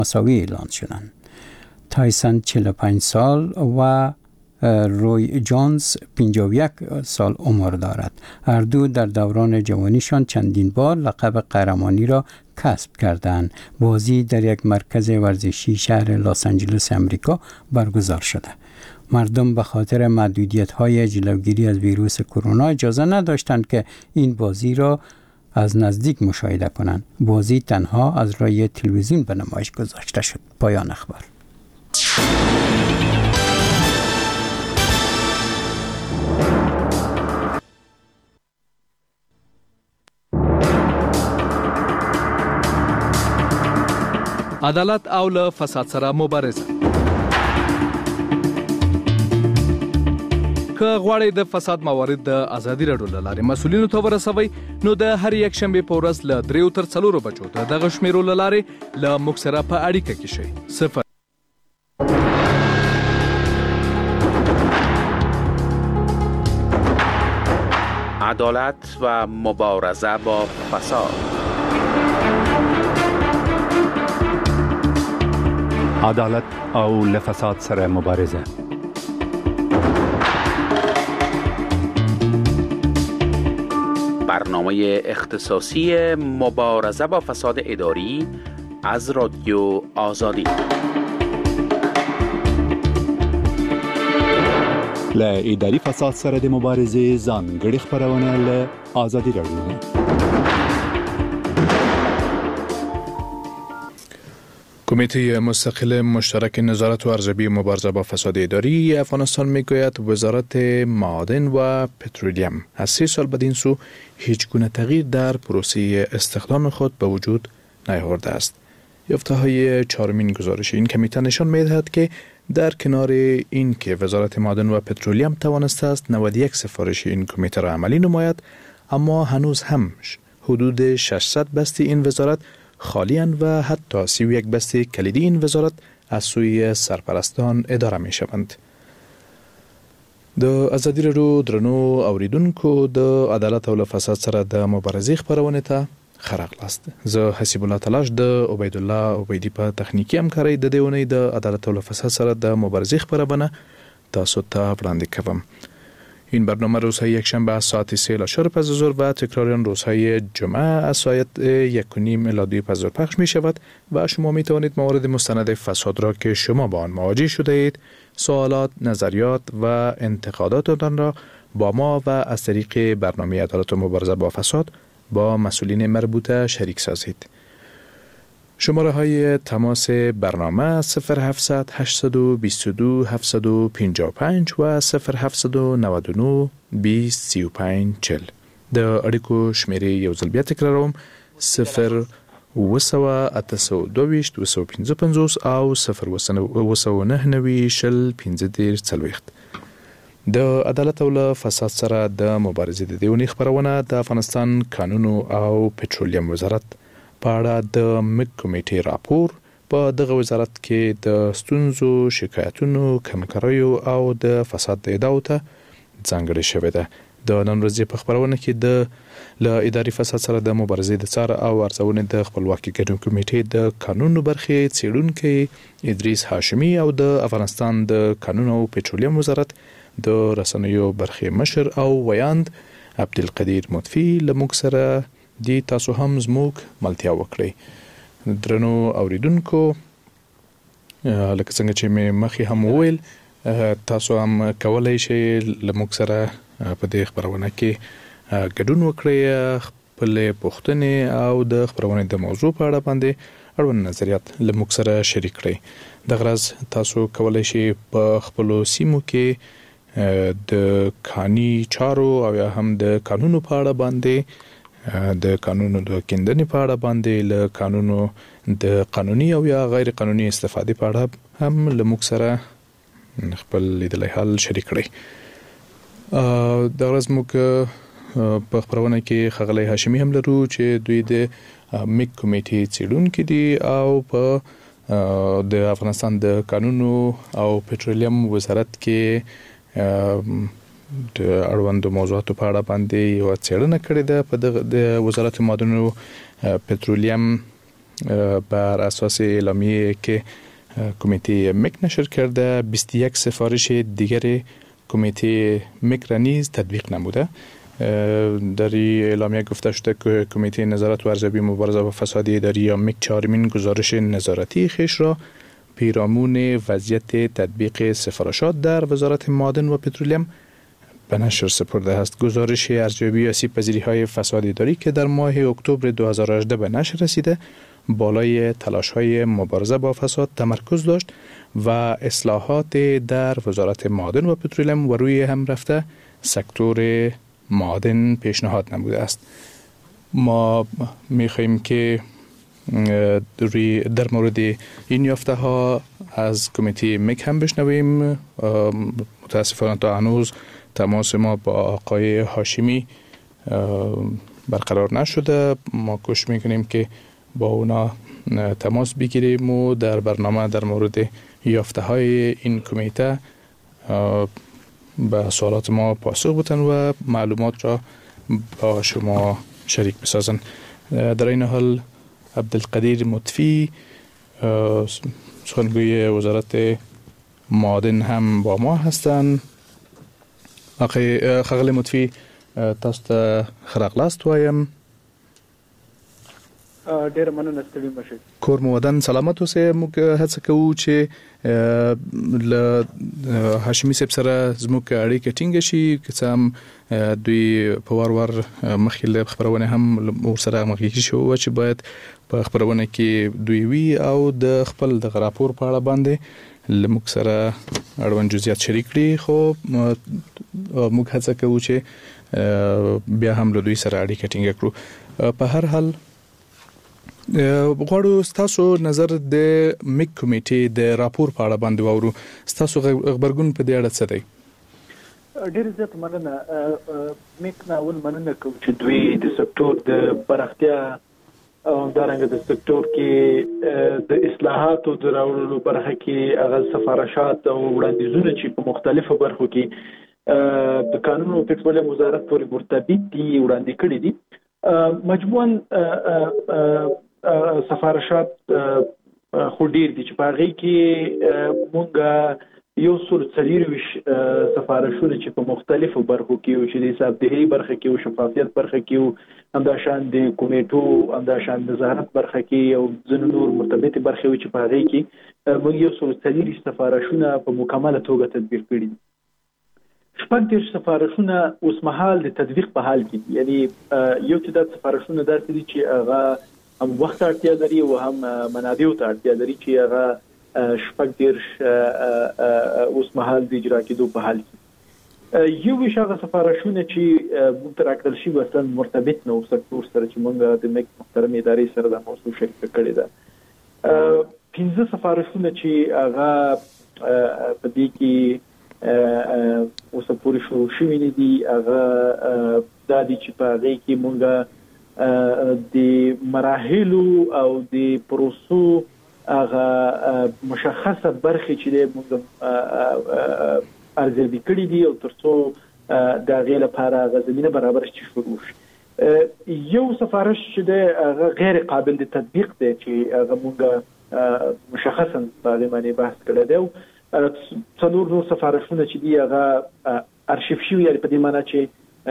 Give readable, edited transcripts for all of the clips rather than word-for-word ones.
مساوی اعلان شدند. تایسون 45 سال و روی جونز 51 سال عمر دارد. هر دو در دوران جوانیشان چندین بار لقب قهرمانی را کسب کردند. بازی در یک مرکز ورزشی شهر لس آنجلس امریکا برگزار شده. مردم به خاطر محدودیت‌های جلوگیری از ویروس کرونا اجازه نداشتند که این بازی را از نزدیک مشاهده کنند. بازی تنها از رای تلویزیون به نمایش گذاشته شد. پایان اخبار. عدالت او له فساد سره مبارزه. که غواړئ د فساد موارد د ازادي راډیو له لارې مسؤلینو ته ورسوئ نو د هر یک شنبې په ورځ له 3 تر 4 بجو د دغه شمیرو له لارې له موږ سره په اړیکه کې شئ. 0 عدالت و مبارزه با فساد. عدالت او له فساد سره مبارزه. برنامه اختصاصی مبارزه با فساد اداری از رادیو آزادی. له اداري فساد سره د مبارزې ځانګړي خبرونه له آزادي راډیو. کمیته مستقل مشترک نظارت و ارزیابی مبارزه با فساد اداری افغانستان میگوید وزارت معادن و پترولیم از 3 سال بدین سو هیچ گونه تغییر در پروسه استخدام خود به وجود نیاورده است. یافته‌های 4مین گزارش این کمیته نشان می‌دهد که در کنار این که وزارت معادن و پترولیم توانسته است 91 سفارش این کمیته را عملی نماید، اما هنوز هم حدود 600 بست این وزارت خالی‌اند و حتی 31 بست کلیدی این وزارت از سوی سرپرستان اداره می شوند. د ازادي راډیو درنو اوریدونکو د عدالت او فساد سره د مبارزې خبرونه ته خراغلاست. زه حسیب الله تلاش د عبید الله عبیدی په تخنیکی همکارۍ د دیونی د عدالت او فساد سره د مبارزې خبرونه تاسو ته وړاندې کوم. این برنامه روزهای یکشنبه از ساعت 3 الی 4 پس از ظهر و تکرار آن روزهای جمعه از ساعت 1:30 الی 2 پس از ظهر پخش می شود و شما می توانید موارد مستند فساد را که شما با آن مواجه شده اید، سوالات، نظریات و انتقاداتتان را با ما و از طریق برنامه عدالت و مبارزه با فساد با مسئولین مربوطه شریک سازید. شماره های تماس برنامه 0700 822 755 و 0799 20 35 40. د اړیکو شمیرې یو ځل بیا تکراروم 0 222 255 او 0 د عدالت او فساد سره د مبارزې د دیونی خبرونه د افغانستان قانونو او پټرولیم وزارت په اړه د مګ کمیټې راپور په دغه وزارت کې د ستونزو، شکایتونو، کمکاریو او د فساد د ادعاو ته ځانګړې شوې ده. د نن ورځې په خبرونه کې د اداري فساد سره د مبارزې د څار او ارزونې د خپلواکي ګډون کمیټې د قانونو برخې څېړونکی ادریس هاشمي او د افغانستان د قانونو او پټرولیم وزارت د رسنیو برخې مشر او ویاند عبدالقدیر مطفی لموږ سره دی تاسو هم زموږ ملتیا وکړئ. درنو اوریدونکو، لکه څنګه چې مې مخکې هم وویل، تاسو هم کولای شئ لموږ سره په دې خبرونه کې ګډون وکړئ، خپل پوښتنې او د خبرونې د موضوع په اړه باندې اړوند نظریات لموږ سره شریک کړئ. د غرض تاسو کولای شئ په خپلو سیمو کې د کاني چارو او یا هم د قانونو په اړه باندې، د قانونو د کیندنې په اړه باندې، له قانونو د قانوني او یا غیر قانوني استفادې په اړه هم لموږ سره خپل لیدلای حال شریک کړئ. د غرض موږ په خبرونه کې ښاغلی هاشمي هم لرو چې دوی د مګ کمیټې څېړونکي دي او په د افغانستان د قانونو او پټرولیم وزارت کې د اړوندو موضوعاتو په اړه باندې یو څېړنه کړې ده. په د وزارت معادن او پټرولیم بر اساس اعلامیه که کمیته مک نشر کرده 21 سفارش دیگر کمیته مک را نیز تطبیق نموده. در اعلامیه گفته شده که کمیته نظارت و ارزیابی مبارزه با فساد اداری یا مک چهارمین گزارش نظارتی خیش را پیرامون وضعیت تطبیق سفارشات در وزارت معادن و پترولیم به نشر سپرده است. گزارش ارزیابی آسیب پذیری‌های فساد اداری که در ماه اکتبر 2018 به نشر رسیده بالای تلاش‌های مبارزه با فساد تمرکز داشت و اصلاحات در وزارت معادن و پترولیم و روی هم رفته سکتور معادن پیشنهاد نموده است. ما می‌خواهیم که در مورد این یافته ها از کمیته مک هم بشنویم. متاسفانه تا هنوز تماس ما با آقای هاشمی برقرار نشده. ما کوشش میکنیم که با اونا تماس بگیریم و در برنامه در مورد یافته های این کمیته به سوالات ما پاسخ بدن و معلومات را با شما شریک بسازن. در این حال عبدالقدیر مطفی سخنگوی وزارت معادن هم با ما هستند. ښاغلی مطفي تاسو ته ښه راغلاست وایم. ډېره مننه ستړي مشئ. کور مو ودان سلامت اوسئ. موږ هڅه کوو چې له هاشمي صاحب سره زموږ اړیکه ټینګه شي که څه هم دوی په وار مخکې له خبرونه هم ورسره مخکې شو چې باید په خبرونه کې دوی وي او د خپل د راپور په اړه باندې لموږ سره اړوند جزئیات شریک کړي، خو موږ هڅه کوو چې بیا هم له دوی سره اړیکه ټینګه کړو. په هر حال غواړو ستاسو نظر د مک کمیټې د راپور په اړه باندې واورو. ستاسو خبرګون په دې اړه څه دی؟ ډېر زیات مننه. مک نه اول مننه کوم چې دوی د سکتور د پراختیا او دارنګه د سکتور کې د اصلاحاتو د راوړلو برخه کې هغه سفارشات او وړاندیزونه چې په مختلفو برخو کې د قانون او پټرولیم وزارت پورې مرتبط دي وړاندې کړي دي. مجموعاً سفارشات خو ډیر دي چې په هغه کې مونږ یو څو سفارشونه چې په مختلفو برخو کې او چې د حسابدهي برخه کې او شفافیت برخه کې او همداشان د کمیټو همداشان د وزارت برخه کې او ځینو نور مرتبط برخې چې په هغه کې مونږ یو څو سفارشونه په مکمله توګه تطبیق کړي دي. شپږ سفارشونه اوس مهال د تطبیق په حال کې دي. یعنی یو تعداد سفارشونه داسې دي چې هغه هم وخت اړتیا لري او هم منابعو ته اړتیا لري چې هغه شپږ اوس مهال د اجرا کېدو په حال کې. یو هغه سفارشونه چې موږ تر اکړل شي وسن مرتبط نو سکتور سره چې موږ د مک محترم ادارې سره د موضوع شریک کړی ده. 15 سفارشونه چې هغه په دې کې اوس پورې شروع شوي دي هغه د دې چې په هغه کې موږ د مراحلو او د پروسو هغه مشخصه برخې چې موږ ارزیابي کړي دي او ترڅو د هغې لپاره زمینه برابر شي شروع شي. یو سفارش چې دی هغه غیر قابل د تطبیق دی چې هغه موږ مشخصا په هغې باندې بحث کړی دی. څلور نور سفارشونه چې دي هغه ارشیف شوي، یعنې په دې معنی چې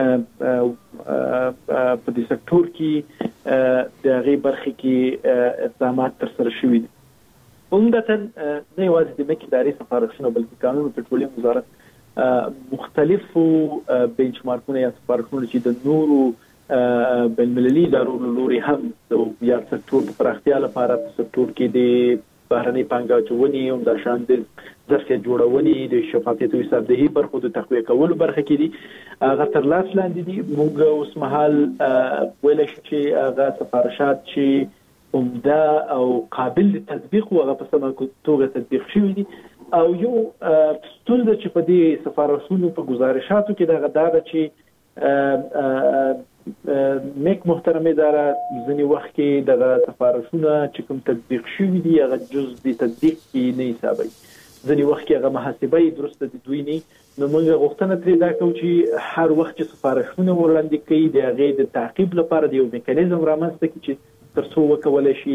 په دې سکتور کې د هغې برخې کې اقدامات ترسره شوي دي. عمدتاً نه یوازې د مک ادارې سفارشونه بلکې قانون او پټرولیم وزارت مختلفو بینچ مارکونه یا سفارشونه چې د نورو بین المللي ادارو له لوري هم یا سکتور په پراختیا لپاره په سکتور کې د بهرنۍ پانګه اچونې همداشان د ظرفیت جوړونې د شفافیت او حسابدهي برخو د تقویه کولو برخه کې دي هغه تر لاس لاندې دي. موږ اوس مهال ویلی شو چې هغه سفارشات چې عمده او قابل د تطبیق و هغه په سمه توګه تطبیق شوي دي. او یو ستونزه چې په دې سفارشونو په ګزارشاتو کې دغه دا ده چې مک محترم اداره ځینې وخت کې دغه سفارشونه چې کوم تطبیق شوي دي هغه جز د تطبیق کې نه حسابوي. ځینې وخت کې هغه محاسبه یې درسته د دوی نه. نو موږ غوښتنه ترې دا کوو چې هر وخت چې سفارشونه وړاندې کوي د هغې د تعقیب لپاره د یو میکانیزم رامنځته کړي چې ترڅو وکولای شي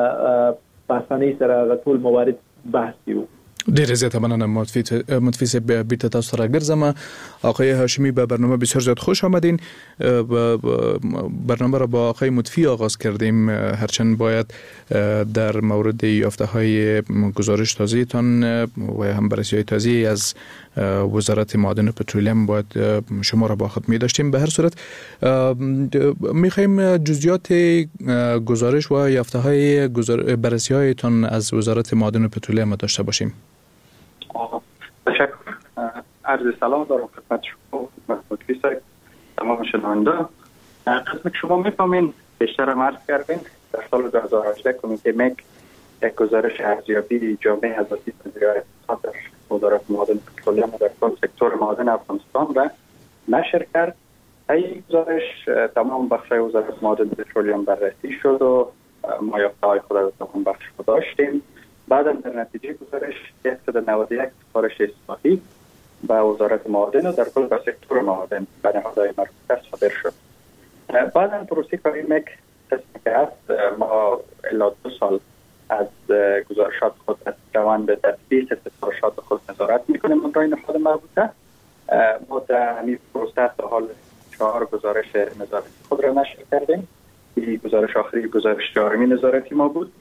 په اسانۍ سره هغه ټول موارد بحث کړو. ډیر زیاته مننه متفیس بیرته تاسو را گرزم. آقای هاشمی به برنامه بسیار زیاد خوش آمدین. برنامه را با آقای متفی آغاز کردیم، هرچند باید در مورد یافته های گزارش تازه تان و هم بررسی های تازه از وزارت معادن و پترولیم باید شما را با خود می داشتیم. به هر صورت میخوایم جزئیات گزارش و یافته های بررسی های تان از وزارت معادن و پترولیم داشته باشیم. تشکر. عرض سلام دارم خدمت شما متفی صاحب، تمام شنونده. قسم شما میفهمین بیشتر عرض کردین در سال 2018 کمیته مک یک گزارش ارزیابی جامع از وزارت اقتصاد در وزارت معادن و پترولیم در کل سکتور معادن افغانستان را نشر کرد. این گزارش تمام بخش‌های وزارت معادن و پترولیم بررسی شد و ما یافته‌های خود را تمام بخش داشتیم. بعدا در نتیجه گزارش 191 سفارش اصلاحی به وزارت معادن و در کل به سکتور معادن به نهادهای مربوطه صادر شد. بعدا پروسه کاری مک تصمیم است ما الی 2 سال از گزارشات خود از روند تطبیق سفارشات خود نظارت میکنیم برای نهاد مربوطه. ما در همین پروسه تا حال 4 گزارش نظارتی خود را نشر کردیم. این گزارش آخری گزارش 4 نظارتی ما بود.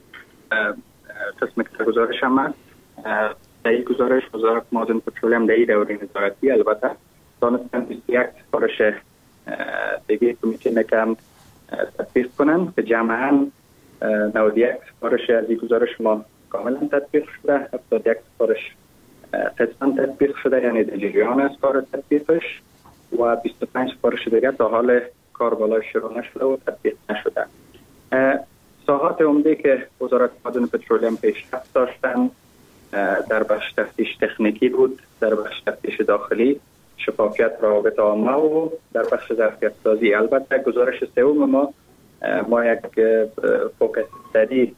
قسم که گزارش هم هست. در این گزارش وزارت معادن و پترولیم در این دوره نظارتی البته دانستن 21 سفارش دیگه کمیته مکم تطبیق کنند که جمعاً 91 سفارش از این گزارش ما کاملا تطبیق شده، 71 سفارش قسماً تطبیق شده، یعنی در جریان از کار تطبیقش، و 25 سفارش دیگه تا حال کار بالای شروع نشده و تطبیق نشده. ساحات عمده که وزارت معادن و پترولیم پیشرفت داشتن در بخش تفتیش تکنیکی بود، در بخش تفتیش داخلی، شفافیت روابط عامه و در بخش ظرفیت سازی. البته گزارش سوم ما یک فوکس استادی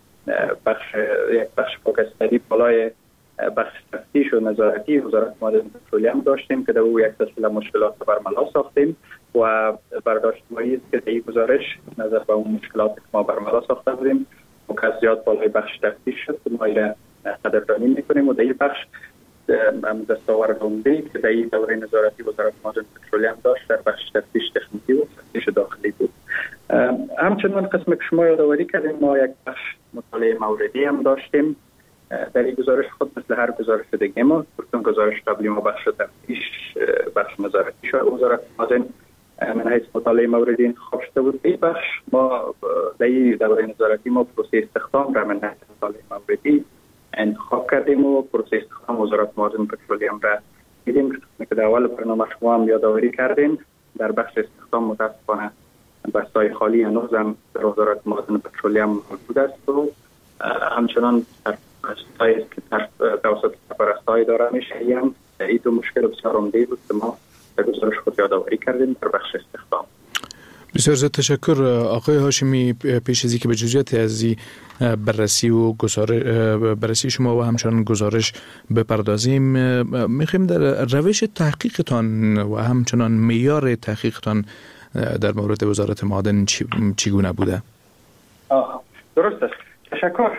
بخش فوکس استادی بالای بخش تفتیش و نظارتی وزارت معادن و پترولیم داشتیم که در او یک سلسله مشکلات برملا ساختیم و برداشت مایی است که در این گزارش نظر به اون مشکلات که ما برملا ساخته بودیم زیاد بالای بخش تفتیش شد که ما ایره قدردانی میکنیم و در این بخش دستاورد عمده که در این دوره نظارتی وزارت معادن و پترولیم داشت در بخش تفتیش تکنیکی و تفتیش داخلی بود. همچنان قسم که شما یادآوری کردیم ما یک بخش مطالعه موردی هم داشتیم در این گزارش خود. مثل هر گزارش دیگه ما گفتم گزارش قبلی ما بخش تفتیش بخش نظارتی شد وزارت معادن من حیث مطالعه موردی انتخاب شده بود. این بخش ما در این دوره نظارتی ما پروسه استخدام را من حیث مطالعه موردی انتخاب کردیم و پروسه استخدام وزارت معادن و پترولیم را دیدیم که در اول برنامه شما هم یادآوری کردین. در بخش استخدام متاسفانه بستای خالی هنوز هم در وزارت معادن و پترولیم موجود است و همچنان بستایی است که توسط سرپرست‌های اداره میشه. این دو مشکل بسیار عمده بود که ما در گزارش خود یادآوری کردیم در بخش استخدام. بسیار زیاد تشکر آقای هاشمی. پیش از اینکه به جزئیات از بررسی و بررسی شما و همچنان گزارش بپردازیم، میخوایم در روش تحقیقتان و همچنان معیار تحقیقتان در مورد وزارت معادن چگونه بوده؟ درست است. تشکر.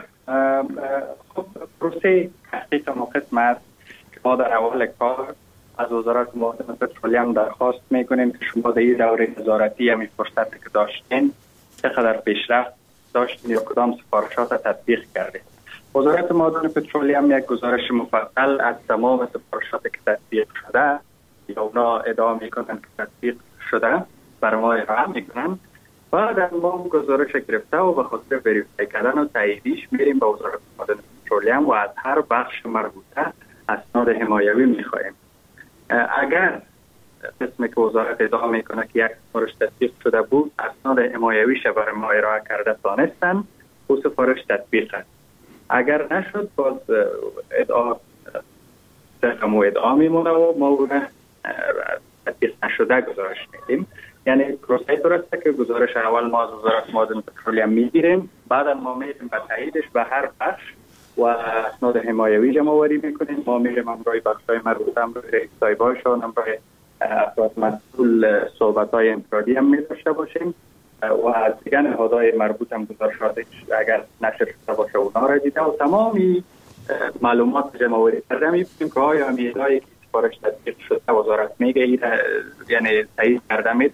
خب پروسه تحقیق ما قسم است که ما در اول کار از وزارت معادن و پترولیم درخواست میکنیم که شما در این دوره نظارتی همین فرصتی که داشتین چقدر پیشرفت داشتین یا کدام سفارشات تطبیق کردید. وزارت معادن و پترولیم یک گزارش مفصل از تمام سفارشاتی که تطبیق شده یا اونا ادعا میکنن که تطبیق شده بر ما ارائه میکنن. بعد ما گزارش گرفته و به خاطر وریفای کردن و تاییدیش میریم به وزارت معادن و پترولیم و از هر بخش مربوطه اسناد حمایوی میخوایم. اگر قسمی که وزارت ادعا میکنه که یک سفارش تطبیق شده بود اسناد حمایویش برای ما ارائه کرده دانستن و سفارش تطبیق است. اگر نشد باز ادعا رقم و ادعا میمونه و ما اون تطبیق نشده گزارش میدیم. یعنی پروسه درسته که گزارش اول ما از وزارت معادن و پترولیم میگیریم، بعد ما میریم به تاییدش به هر بخش و اسناد حمایوی جمع آوری میکنیم. ما میریم امرای بخشای مربوطه امرای رئیس صاحبایشان امرای افراد مسئول صحبت‌های انفرادی هم می‌داشته باشیم و از دیگر نهادهای مربوط هم گزارشات اگر نشر شده باشه اونا را دیده و تمامی معلومات جمع‌آوری کرده می‌بینیم که آیا میزایی که سفارش تطبیق شده وزارت میگه یعنی تایید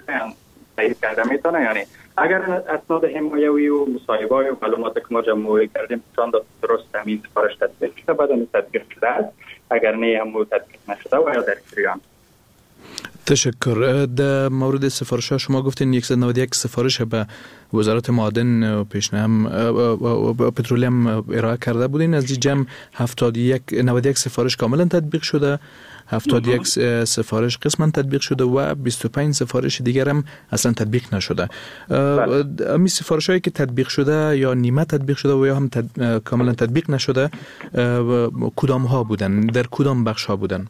کرده میتونه یعنی اگر اسناد حمایوی و مصاحبه‌های و معلومات که ما جمع‌آوری کردیم چند درست همین سفارش تطبیق شده بعد تطبیق شده است اگر نه هم تطبیق نشده و یا در جریان. تشکر. در مورد سفارش ها شما گفتین 191 سفارش به وزارت معادن پیشنهاد پترولیم ارائه کرده بودین، از این جمع 91 سفارش کاملا تطبیق شده، 71 سفارش قسما تطبیق شده و 25 سفارش دیگر هم اصلا تطبیق نشده. امی سفارش هایی که تطبیق شده یا نیمه تطبیق شده و یا هم کاملا تطبیق نشده کدام ها بودن؟ در کدام بخش ها بودن؟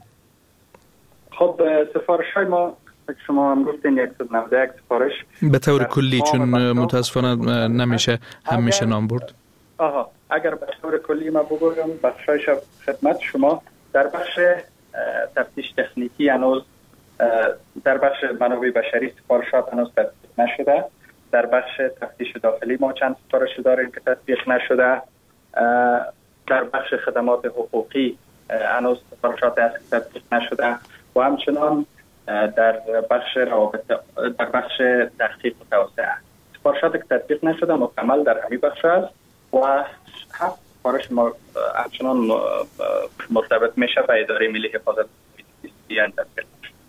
خب سفارش های ما شما هم گفتین 191 سفارش به طور کلی، چون متاسفانه نمیشه همیشه نام برد. اگر به طور کلی ما بگویم بخشایش خدمت شما در بخش تفتیش تکنیکی هنوز در بخش منابع بشری سفارشات هنوز تطبیق نشده، در بخش تفتیش داخلی ما چند سفارش داریم که تطبیق نشده، در بخش خدمات حقوقی هنوز سفارشات هست که تطبیق نشده و همچنان در بخش تحقیق و توسعه سفارشات که تطبیق نشده مکمل در همین بخش است و 7 سفارش ما همچنان مرتبط میشه به اداره ملی حفاظت بیان تطبیق.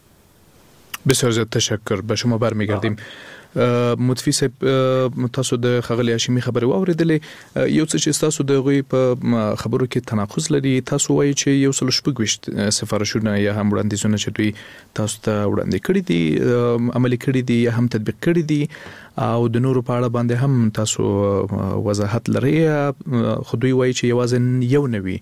بسیار زیاد تشکر. به شما برمیگردیم. متفی صاحب تاسو د خغلی هاشمي خبري واوریدلې یو څه چې تاسو د غوي په خبرو کې تناقض لري، تاسو وایي چې یو څل شپږ سفارشونه یا هم وړاندیزونه چې دوی تاسو ته وړاندې کړی دي عملي کړی دي یا هم تطبیق کړی دي او د نورو په اړه باندې هم تاسو وضاحت لري، خو دوی وایي چې یوازې یو نوي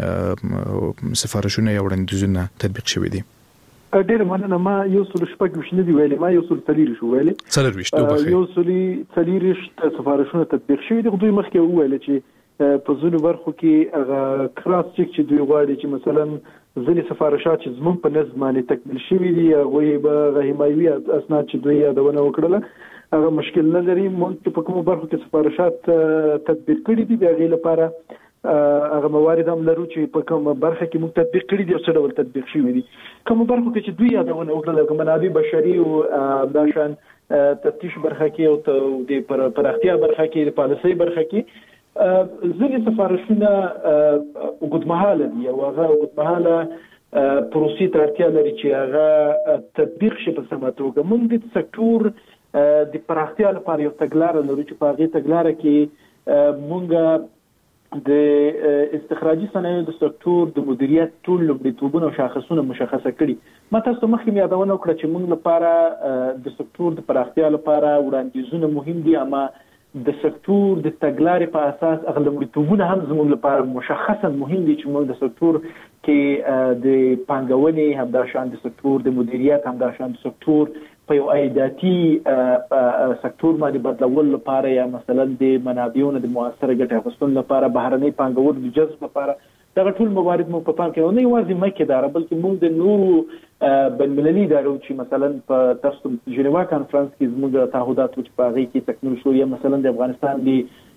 سفارشونه یا وړاندیزونه تطبیق شوی دي. ډېر مننه. ما یو سل شپږ وشنه دی ویلې، ما یو سل تلیر شو ویلې یو سل تلیر سفارشونه تطبیق شوی دي. دوی مخکې ویل چې په ځینو برخو کې هغه کراس چک چې دوی غواړي چې مثلا ځینې سفارشات چې زموږ په نظم باندې تکمیل شوي دي هغوی به حمایوي اسناد چې دوی یادونه وکړله هغه مشکل نه لري. موږ په کومو برخو کې سفارشات تطبیق کړي دي د هغې لپاره هغه موارد هم لرو چې په کومه برخه کې موږ تطبیق کړي دي او څه ډول تطبیق شوي دي. کومو برخو کې چې دوی یادونه وکړله لکه منابع بشري او همداشان تفتیش برخه کې او د پراختیا برخه کې د پالیسۍ برخه کې ځینې سفارشونه اوږدمهاله دي او هغه اوږدمهاله پروسې ته اړتیا لري چې هغه تطبیق شي په سمه توګه. موږ د سکتور د پراختیا لپاره یو تګلاره لرو چې په هغې تګلاره کې موږ د استخراجي صنایعو د سکتور د مدیریت ټول لومړیتوبونه او شاخصونه مشخصه کړي. ما تاسو ته مخکې یادونه وکړه چې موږ لپاره د سکتور د پراختیا لپاره وړاندیزونه مهم دي، اما د سکتور د تګلارې په اساس هغه لومړیتوبونه هم زموږ لپاره مشخصا مهم دي چې موږ د سکتور کې د پانګونې همداشان د سکتور د مدیریت همداشان د سکتور په یو عایداتي سکتور باندې بدلول لپاره یا مثلا د منابعونو د مؤثره ګټې اخیستلو لپاره بهرنۍ پانګونې د جذب لپاره دغه ټول موارد موږ په پام کې نه یوازې مکه داره بلکې موږ د نورو بین‌المللي ادارو چې مثلا په تاسو ژنیوا کانفرنس کې زموږ تعهدات چې په هغې کې تکمیل شو یا مثلا د افغانستان د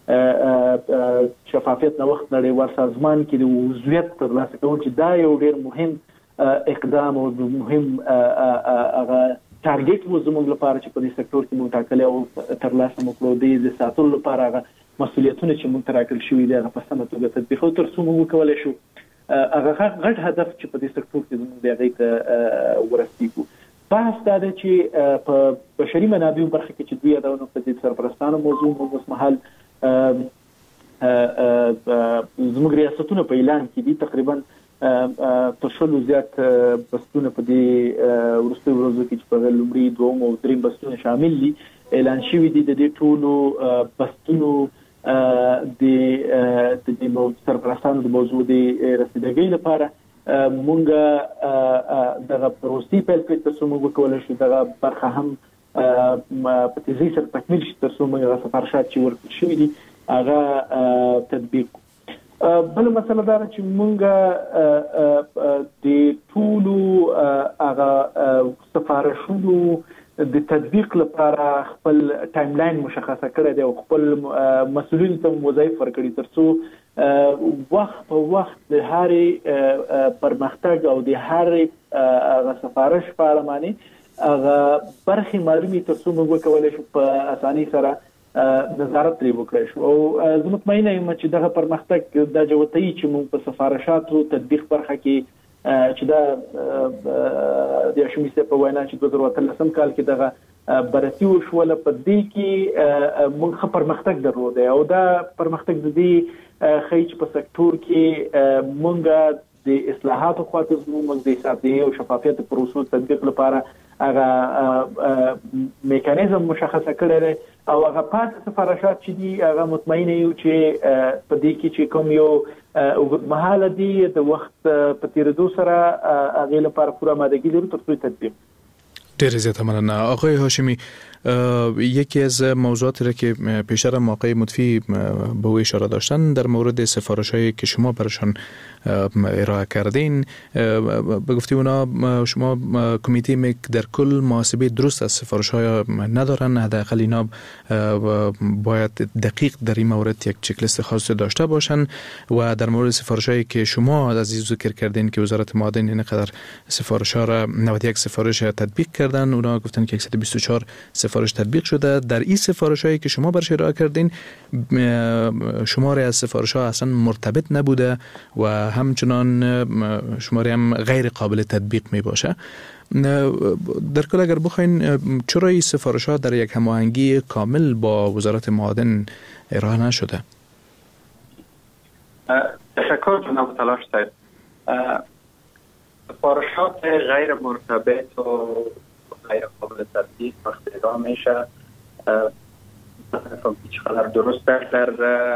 شفافیت نوښت نړیوال سازمان کې د عضویت ترلاسه کول چې دا یو ډېر مهم اقدام او مهم هغه ټارګټ و زموږ لپاره چې په دې سکتور کې موږ ټاکلي او ترلاسه مو کړو د ساتلو لپاره هغه مسؤلیتونه چې موږ تراکل شوي دي هغه په سمه توګه تطبیق او تر څو موږ وکولی شو هغه غټ هدف چې په دې سکتور کې زموږ د هغې ته ورسېږو. بحث دا دی چې په بشري منابعو برخه کې چې دوی یادونه په دې سرپرستانو موضوع موږ اوسمهال زموږ ریاستونه په اعلان کې دي تقریبا تر شلو زیات بستونه په دې وروستیو ورځو کې چې په لومړي دوم او دریم بستونه شامل دي اعلان شوي دي. د دې ټولو بستونو د سرپرستانو د موضوع د رسیدګۍ لپاره مونږ دغه پروسې پیل کړې تر څو موږ وکولی شو دغه برخه هم په تیزۍ سره تکمیل شي تر څو موږ هغه سفارشات چې ورکړل شوي دي هغه تطبیق. بله مسله دا ده چې موږ د ټولو هغه سفارشونو د تطبیق لپاره خپل ټایم لاین مشخصه کړی دی او خپل مسؤلین ته وظایف ورکړي ترڅو وخت په وخت د هرې پرمختګ او د هرې سفارش په اړه باندې هغه برخې معلومي ترڅو موږ وکولای شو په اسانۍ سره نظارت لري وکړي شو او زه مطمئنه یم چې دغه پرمختګ د جوړتي چې موږ په سفارشاتو تطبیق برخه کې چې دا د شمیسته په وینا چې 2013 کال کې دغه برتی وشول په دې کې موږ پرمختګ درلود او دا پرمختګ د دې خیچ په سکتور کې موږ د اصلاحاتو خاطر موږ د حسابي او شفافیت پروسو تطبیق لپاره هغه میکانیزم مشخصه کړی او هغه پات سفارشات چې دي هغه مطمئنه یو چې په دې کې چې کوم یو وګړمحاله دي د وخت په تیریدو سره هغه لپاره پوره آمادگی لري ترڅو تطبیق. ډیر زیات مننه آقای هاشمی. یکی از موضوعاتی را که پیشتر آقای مطفی به او اشاره داشتن در مورد سفارش‌هایی که شما برشان ارائه کردین، به گفته اونا شما کمیته میک در کل محاسبه درست از سفارش‌های ندارن، حداقل اینا باید دقیق در این مورد یک چک لیست خاص داشته باشن و در مورد سفارش‌هایی که شما عزیز ذکر کردین که وزارت معادن اینقدر سفارش‌ها را 91 سفارش تطبیق کردن، اونا گفتن که 124 سفارش تطبیق شده. در این سفارش هایی که شما برش ارائه کردین شماری از سفارش ها اصلا مرتبط نبوده و همچنان شماری هم غیر قابل تطبیق می باشه. در کل اگر بخواین چرا این سفارش ها در یک هماهنگی کامل با وزارت معادن ارائه نشده؟ تشکر جناب تلاش صاحب. سفارشات غیر مرتبط و غیر قابل تطبیق وقتی ادامه میشه هیچ قدر درست در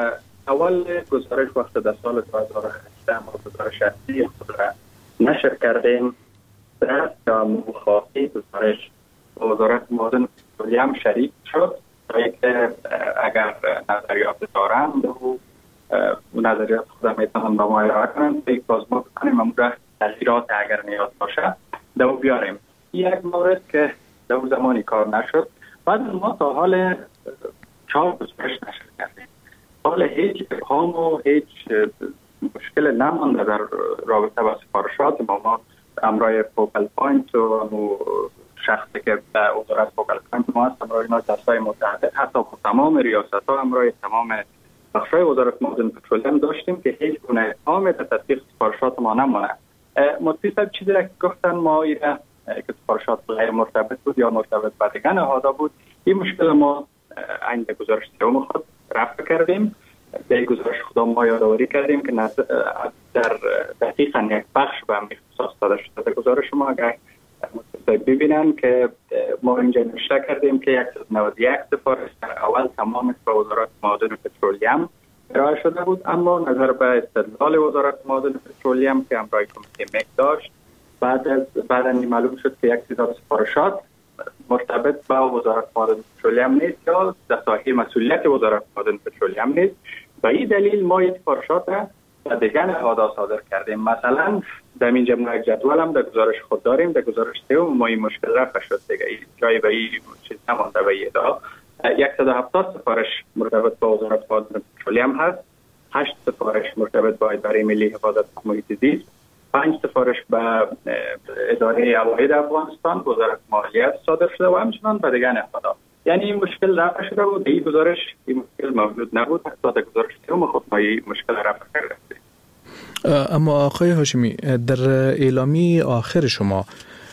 اول گزارش وقت در سال 2018 ما گزارش اصلی خود را نشر کردیم در مخاطی گزارش وزارت معادن هم شریک شد تا اینکه اگر نظریات دارند و نظریات خود میتونن با ما ارائه کنند یک بازمو کنیم و تغییرات اگر نیاز باشه دو بیاریم. یک مورد که در زمانی کار نشد، بعد ما تا حال 4 گزارش نشر کردیم. حال هیچ ابهام و هیچ مشکل نمانده در رابطه با سفارشات ما امرای فوکال پوینت و شخصی که در وزارت فوکال پوینت ما هست امرای اینا دستای متحده حتی با تمام ریاست ها امرای تمام بخشای وزارت معادن پترولیم داشتیم که هیچ گونه ابهام در تطبیق سفارشات ما نمانه. مطفی صاحب چیزی را که گفتن ما ایره که سفارشات غیر مرتبط بود یا مرتبط با دیگر نهادها بود، این مشکل ما عین گزارش سوم خود رفع کردیم. به گزارش خود ما یادآوری کردیم که در دقیقاً یک بخش به هم اختصاص داده شده. در گزارش ما اگر ببینن که ما اینجا نوشته کردیم که 191 سفارش در اول تمامش به وزارت معادن و پترولیم ارائه شده بود، اما نظر به استدلال وزارت معادن و پترولیم که امرای کمیته مک داشت بعد معلوم شد که یک تعداد سفارشات مرتبط با وزارت معادن و پترولیم نیست یا در ساحه مسئولیت وزارت معادن و پترولیم نیست. به این دلیل ما این سفارشات را به دیگر نهادها صادر کردیم. مثلا در این جمله جدول هم در گزارش خود داریم، در گزارش سوم ما این مشکل رفع شد دیگه، جایی به این چیز نمانده به این ادعا. 170 سفارش مرتبط با وزارت معادن و پترولیم هست، 8 سفارش مرتبط با اداره ملی حفاظت محیط زیست، 5 سفارش به اداره عواید افغانستان وزارت مالیات صادر شده و همچنان به دیگر نهادها. یعنی این مشکل رفع شده بود، این گزارش این مشکل موجود نبود، حتی در گزارش سوم خود ما این مشکل رفع کردیم. اما آقای هاشمی در اعلامی آخر شما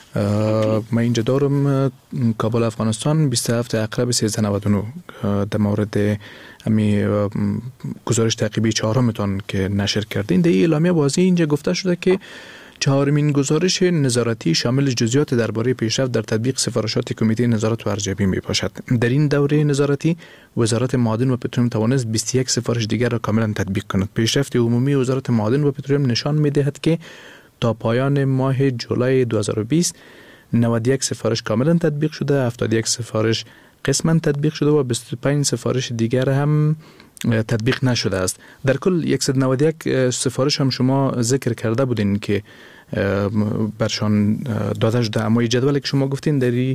من اینجا دارم کابل افغانستان 27 اقرب 1399 در مورد همی گزارش تعقیبی 4 که نشر کردین، در این اعلامیه واضح اینجا گفته شده که 4مین گزارش نظارتی شامل جزئیات درباره پیشرفت در تطبیق سفارشات کمیته نظارت و ارزیابی می باشد. در این دوره نظارتی وزارت معادن و پترولیم توانست 21 سفارش دیگر را کاملا تطبیق کند. پیشرفت عمومی وزارت معادن و پترولیم نشان می دهد که تا پایان ماه جولای 2020 91 سفارش کاملا تطبیق شده، 71 سفارش قسما تطبیق شده و 25 سفارش دیگر هم تطبیق نشده است. در کل 191 سفارش هم شما ذکر کرده بودین که برشان داده شده، اما جدولی که شما گفتین در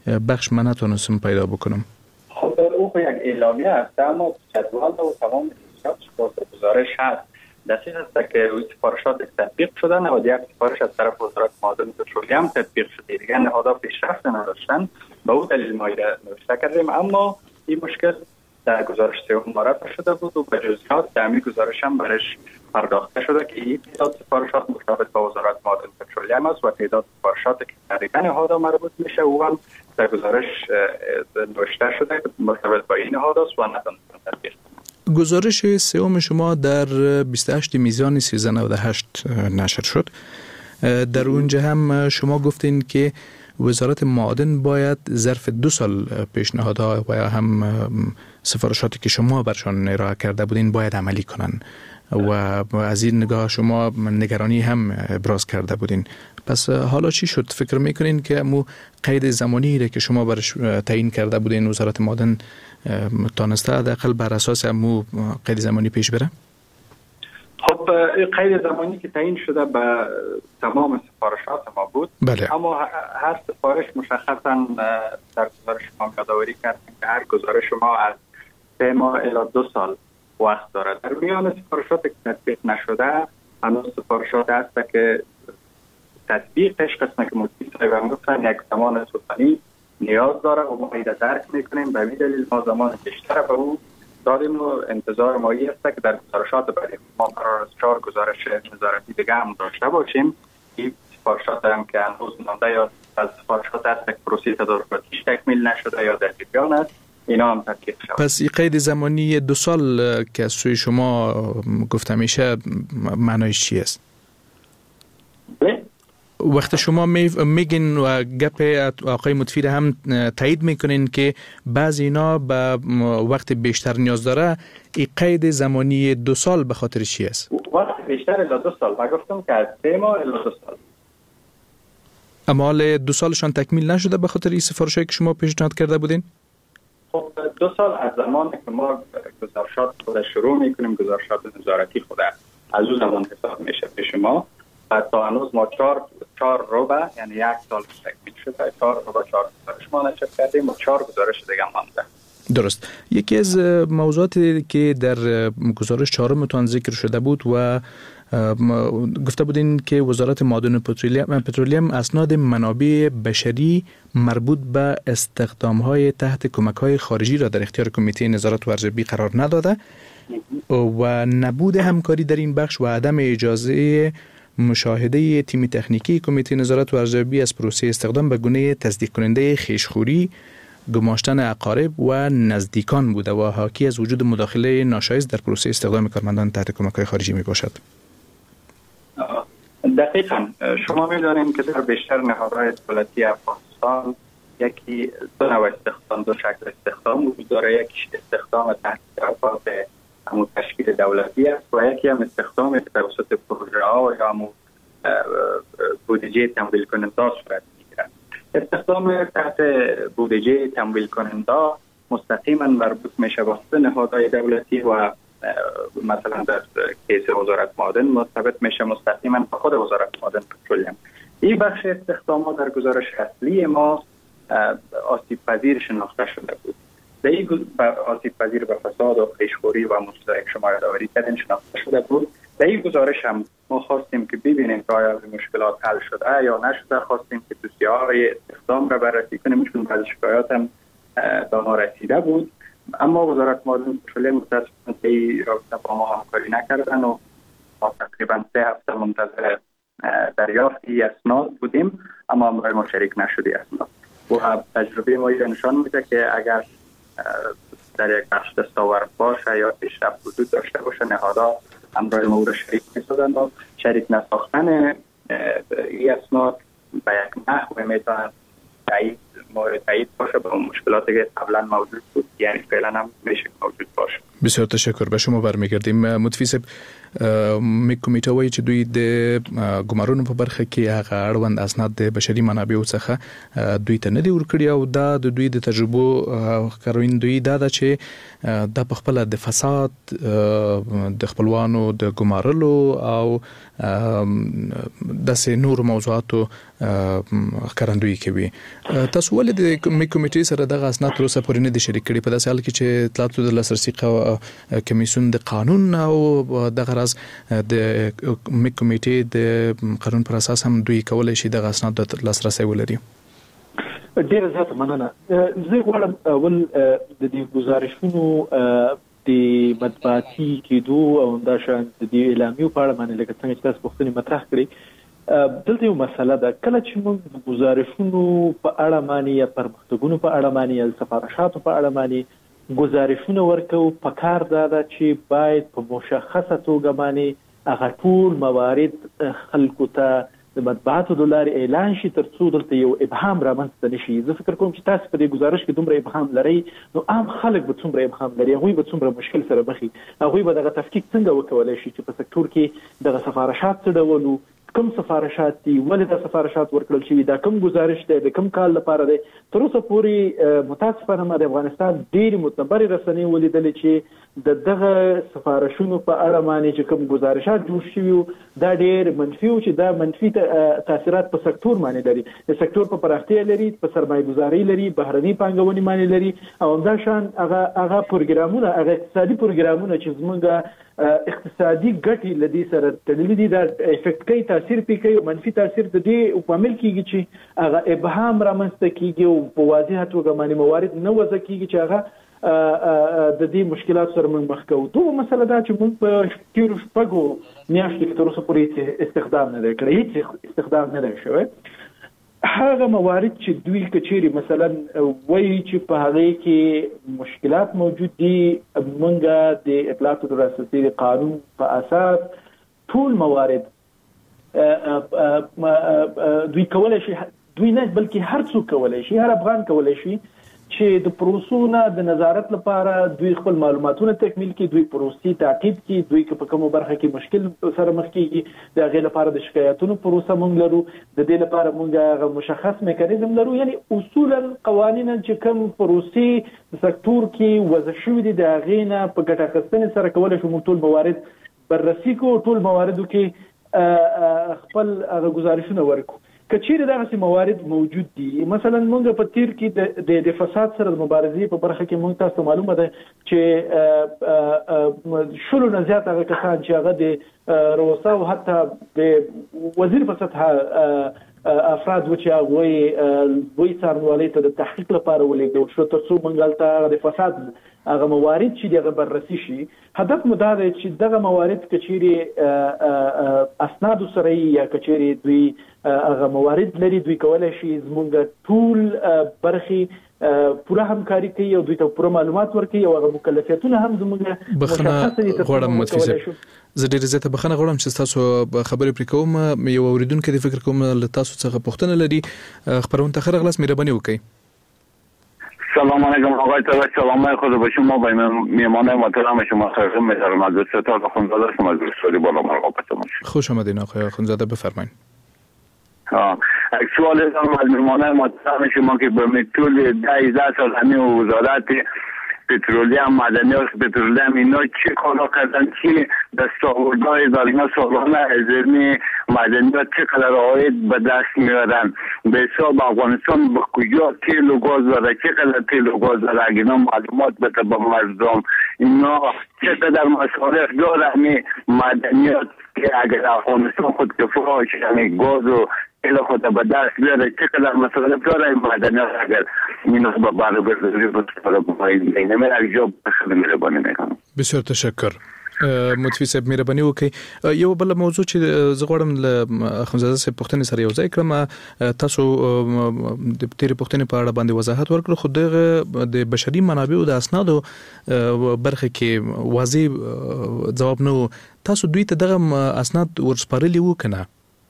بخش من نتونستم پیدا بکنم. خب او یک اعلامیه است، اما جدول و تمام گزارش هست. دقیق است که روی سفارشات تطبیق شدن و یک سفارش از طرف وزارت معادن پترولیم تطبیق شده، دیگه نهادها پیشرفت نداشتن. به اون دلیل ما نوشته کردیم، اما این مشکل در گزارش سوم معرفی شده بود و به جزئیات در همین گزارش هم برش پرداخته شده که این تعداد سفارشات مشابه با وزارت معادن پترولیم است و تعداد سفارشات که تقریبا نهادها مربوط میشه او هم در گزارش نوشته شده که مشابه با این نهاد است و نتونستن تطبیق. گزارش سوم شما در 28 میزان 1398 نشر شد. در اونجا هم شما گفتین که وزارت معادن باید ظرف 2 سال پیشنهادها و یا هم سفارشاتی که شما برشان ارائه کرده بودین باید عملی کنن و از این نگاه شما نگرانی هم ابراز کرده بودین. پس حالا چی شد؟ فکر میکنین که مو قید زمانی که شما برش تعیین کرده بودین وزارت معادن تانسته حداقل بر اساس مو قید زمانی پیش بره؟ خب قید زمانی که تعیین شده به تمام سفارشات ما بود. بله. اما هر سفارش مشخصا در گزارش ما یادآوری کردیم که هر گزارش ما از 3 ماه الی 2 سال وقت داره. در میان سفارشات که تطبیق نشده هنوز سفارشات هست که تطبیقش قسمه که مدیر صاحب گفتن یک زمان طولانی نیاز داره و ما ایده درک میکنیم. به این دلیل ما زمان بیشتر به او دادیم و انتظار مایی است که در گزارشات بعدی ما قرار است 4 گزارش نظارتی دیگه هم داشته باشیم. این سفارشات هم که هنوز مانده یا از سفارشات هست که پروسه تدارکاتیش تکمیل نشده یا در جریان است، اینا هم تطبیق شود. پس این قید زمانی 2 سال که از سوی شما گفته میشه معنایش چی است؟ وقت شما میگین و گپ آقای مدفیر هم تایید میکنین که بعضی اینا به وقت بیشتر نیاز داره، این قید زمانی 2 سال به خاطر چی است؟ وقت بیشتر الی 2 سال. من گفتم که از 3 ماه الی 2 سال. اما حال 2 سالشان تکمیل نشده به خاطر این سفارشایی که شما پیشنهاد کرده بودین؟ خب 2 سال از زمان که ما گزارشات خود شروع میکنیم، گزارشات نظارتی خود از اون زمان حساب میشه به شما. تا هنوز ما 4 ربع یعنی 1 سال تکمیل شده. 4 ربع 4 گزارش ما نشر کردیم و 4 گزارش دیگه مانده. درست. یکی از موضوعاتی که در گزارش 4 تان ذکر شده بود و گفته بودین که وزارت معادن و پترولیم اسناد منابع بشری مربوط به استخدام‌های تحت کمک‌های خارجی را در اختیار کمیته نظارت و ارزیابی قرار نداده و نبود همکاری در این بخش و عدم اجازه مشاهده تیم تکنیکی کمیته نظارت و ارزیابی از پروسه استخدام به گونه تصدیق کننده خویشخوری، گماشتن اقارب و نزدیکان بوده و حاکی از وجود مداخله ناشایست در پروسه استخدام کارمندان تحت کمک‌های خارجی می باشد. دقیقاً شما می‌دانید که در بیشتر نهادهای دولتی افغانستان یکی 2 نوع استخدام، 2 شکل استخدام وجود داره. یک استخدام تحت اشرافات همون تشکیل دولتی است و یکی هم استخدام توسط پروژه ها یا همون بودجه تمویل کننده صورت میگیرد. استخدام تحت بودجه تمویل کننده مستقیما مربوط میشه با نهادهای دولتی و مثلا در کیس وزارت معادن مرتبط میشه مستقیما با خود وزارت معادن پترولیم. این بخش استخدامات در گزارش اصلی ما آسیب پذیر شناخته شده بود. در این آسیب پذیر به فساد و خویشخوری و مشکلاتی که شما یادآوری کردین شناخته شده بود. در این گزارش هم ما خواستیم که ببینیم که آیا مشکلات حل شده یا نشده. خواستیم که دوسیه‌های استخدام را بررسی کنیم، چون بعضی شکایات هم به ما رسیده بود. اما وزارت معادن پترولیم متأسفانه این رابطه با ما همکاری نکردن و ما تقریبا 3 هفته منتظر دریافت اسناد بودیم، اما ما شریک نشدیم اسناد. و تجربه ما نشان میده که اگر در یک بخش دستاورد باشه یا پیشرفت وجود داشته باشه، نهادها همراه ما را شریک می‌سازند و شریک نساختن این اسناد به یک نحو میتونن مورد تایید باشه با مشکلاتی که قبلا موجود بود، یعنی فعلا هم میشه موجود باشه. بسیار تشکر. به شما برمیگردیم. مدفی صاحب، میک کمیټه وایي چې دوی د ګمارونو په برخه کې هغه اړوند اسناد د بشري منابعو څخه دوی ته نه دی ورکړي او دا د دوی د تجربو ښکارندوی دا ده چې د خپل د فساد د خپلوانو د ګمارلو او د نور موضوعاتو ښکارندوی کوي. تاسو ولې د میک کمیټې سره دغه اسناد تر اوسه پورې نه دي شریک کړي په داسې حال کې چې اطلاعاتو د لاسرسي کمیسیون د قانون او دغه راز د میک کمیټې د قانون پر اساس هم دوی کولای شي دغه اسناد د لاسرسي ولري؟ ډیره زیاته مننه. زه غواړم اول د دې گزارشونو د مطبوعاتي کېدو او همداشان د دې اعلامیو په اړه باندې لکه څنګه چې تاسو پوښتنې مطرح کړې، دلته یو مسله ده. کله چې موږ د گزارشونو په اړه باندې یا پرمختګونو په اړه باندې یا سفارشاتو په اړه باندې گزارشونه ورکو، پکار دا ده چې باید په مشخصه توګه باندې هغه ټول موارد خلکو ته د مطبوعاتو د لارې اعلان شي تر څو دلته یو ابهام رامنځته نشي. زه فکر کوم چې تاسو په دې گزارش کې دومره ابهام لرئ، نو عام خلک به څومره ابهام لري، هغوی به څومره مشکل سره مخ وي، هغوی به دغه تفکیک څنګه وکولای شي چې په سکتور کې دغه سفارشات څه ډول کوم سفارشات دي، ولې دا سفارشات ورکړل شوي، دا کوم گزارش دی، د کوم کال لپاره دی. تر اوسه پورې متاسفانه ما د افغانستان ډېرې معتبرې رسنۍ ولیدلې چې دغه سفارشونو په اړه باندې چې کوم گزارشات جوړ شوي دا ډېر منفي او چې دا منفي تاثیرات په سکتور باندې لري، د سکتور په پراختیا لري، په سرمایه گذاري لري، بهرني پانګونې باندې لري او همداشان هغه پروګرامونه، هغه اقتصادي پروګرامونه چې زموږ اقتصادي ګټې لدی سره تړلې دي، دا افیکټ کوي، تاثیر پې کوي. منفي تاثیر د دې عامل کیږي چې هغه ابهام رامنځته کیږي او په واضحه توګه باندې موارد نه وضع کیږي چې هغه د دې مشکلات سره موږ مخ کوو. دوه مسله دا چې موږ په تیرو شپږو میاشتو کې تر اوسه پورې استخدام نه دی کړی، هیڅ استخدام نه دی شوی. هغه موارد چې دوی کچېري مثلا وایي چې په هغه کې مشکلات موجود دي، موږ د اطلاعاتو د لاسرسي قانون په اساس ټول موارد دوی کولای شي، دوی نه بلکې هر څوک کولای شي، هر افغان کولای شي چې د پروسونه د نظارت لپاره دوی خپل معلوماتونه تکمیل کړي، دوی پروسې تعقیب کړي، دوی په کومه برخه کې مشکل سره مخ کیږي د هغې لپاره د شکایتونو پروسه موږ لرو، د دې لپاره موږ مشخص میکانیزم لرو. یعنی اصولا قوانین چې کوم پروسې د سکتور کې وضع شوي دي د هغې نه په ګټه اخیستنې سره کولی شو موږ ټول موارد بررسي کړو، ټول مواردو کې خپل هغه گزارشونه ورکړو. کچېرې دغسې موارد موجود دي، مثلا موږ په تیر کې د فساد سره د مبارزې په برخه کې موږ تاسو معلومه ده چې شلو نه زیات هغه کسان چې هغه د رؤسا او حتی د وزیر په سطحه افراد و چې هغوی لوی څارنوالۍ ته د تحقیق لپاره ولېږدول شو تر څو موږ هلته د فساد هغه موارد چې دغه بررسي شي. هدف مو دا دی چې دغه موارد کچېرې اسنادو سره یا کچېرې دوی هغه موارد لري، دوی کولای شي زموږ ټول برخې پوره همکاري کوي او دوی ته پوره معلومات ورکوي او هغه مکلفیتونه هم زموږ مشخص دي. غواړم متفیض زه ډېر زیاته بخښنه غواړم چې تاسو خبرې پرې کوم. یو اوریدونکو د فکر کوم له تاسو څخه پوښتنه لري، خبرونه ته ښه راغلاست، مهرباني وکړئ. سلام علیکم آقای طبق، سلام خود به شما و میهمان محترم شما خیلی می‌ذارم از ستاد خانزاده شما از استودیو بالا مراقبت شما. خوش آمدین آقای خانزاده، بفرمایید. سوال دارم از میهمان محترم شما که به طول 12 سال همین وزارت پترولیم، معدنیات پترولیم اینا چه کارا کردن، چی دستاوردهای دارن، اینا سالانه از علم معدنیات چقدر عاید به دست میارن، به حساب افغانستان به کجا تیل و گاز داره، چقدر تیل و گاز داره، اگه اینا معلومات بده به مردم، اینا چقدر مصارف داره همین معدنیات که اگر افغانستان خود کفا شه همین گاز و تیل خود به دست بیاره، چقدر مصارف داره این معدنیات اگر اینا به باره برداری بسپاره نمیره اجاب خیلی مهربانی میکنم. بسیار تشکر. متفی صاحب مهرباني وکړئ. یو بل موضوع چې زه غواړم له خانزاده صاحب پوښتنې سره یو ځای کړم، تاسو د تیرې پوښتنې په اړه باندې وضاحت ورکړ، خو دغه د بشري منابعو د اسنادو برخه کې واضح ځواب نه، تاسو دوی ته دغه اسناد ورسپارلي وو کنه؟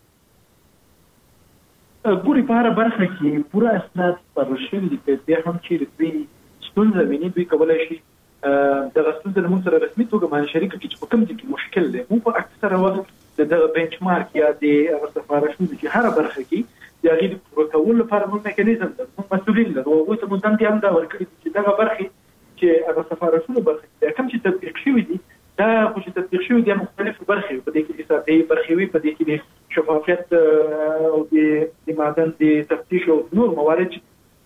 ګوري په هر برخه کې پوره اسناد سپارل شوي دي، که هم چې دوی ستونزه ویني دوی کولی شي د غسل د موږ سره رسمي توګه باندې شریک چې په کوم ځای کې مشکل دی. موږ په اکثره وخت د بنچمارک یا د سفارشونو چې هر برخه کې د هغې د پوره کولو لپاره موږ میکانیزم لرو، موږ مسؤلین لرو. هغوی ته موږ دندې هم دا ورکړي چې دغه برخې چې هغه سفارشونو برخه کې کوم چې تطبیق شوي دي، دا خو چې تطبیق شوي دي مختلفې برخې، په دې کې د حسابدارۍ برخې وي، په دې کې د شفافیت او د معدن د تفتیش او نور موارد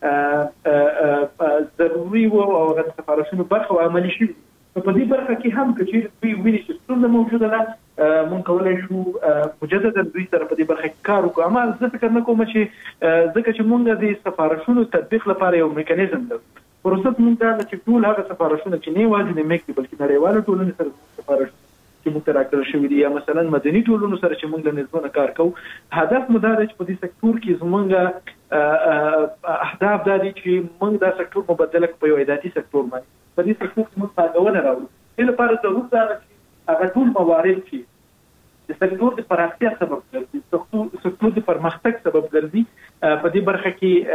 ضروري وو او هغه د سفارشونو برخه او عملي شوي. په دې برخه کې هم که چېرې دوی ویني چې ستونزه موجوده ده، موږ کولی شو مجددا دوی سره په دې برخه کې کار وکړو. اما زه فکر نه کوم چې ځکه چې موږ د سفارشونو تطبیق لپاره یو میکانیزم لرو، پروسه موږ دا چې ټول هغه سفارشونه چې نه یوازې د میک دي بلکې نړیواله ټولنې سره سفارش چې موږ ته راکړل شوي دي، یا مثلا مدني ټولنو سره چې موږ له نظمونه کار کوو، هدف مو دا دی چې په دې سکتور کې زموږ اهداف دا دي چې موږ دا سکتور مبدله کړو په یو عایداتي سکتور باندې. په دې سکتور کې موږ پانګونه راوړو. دې لپاره ضرور دا ده چې هغه ټول موارد چې د سکتور د پراختیا سبب ګرځي، سکتور د پرمختګ سبب ګرځي، په دې برخه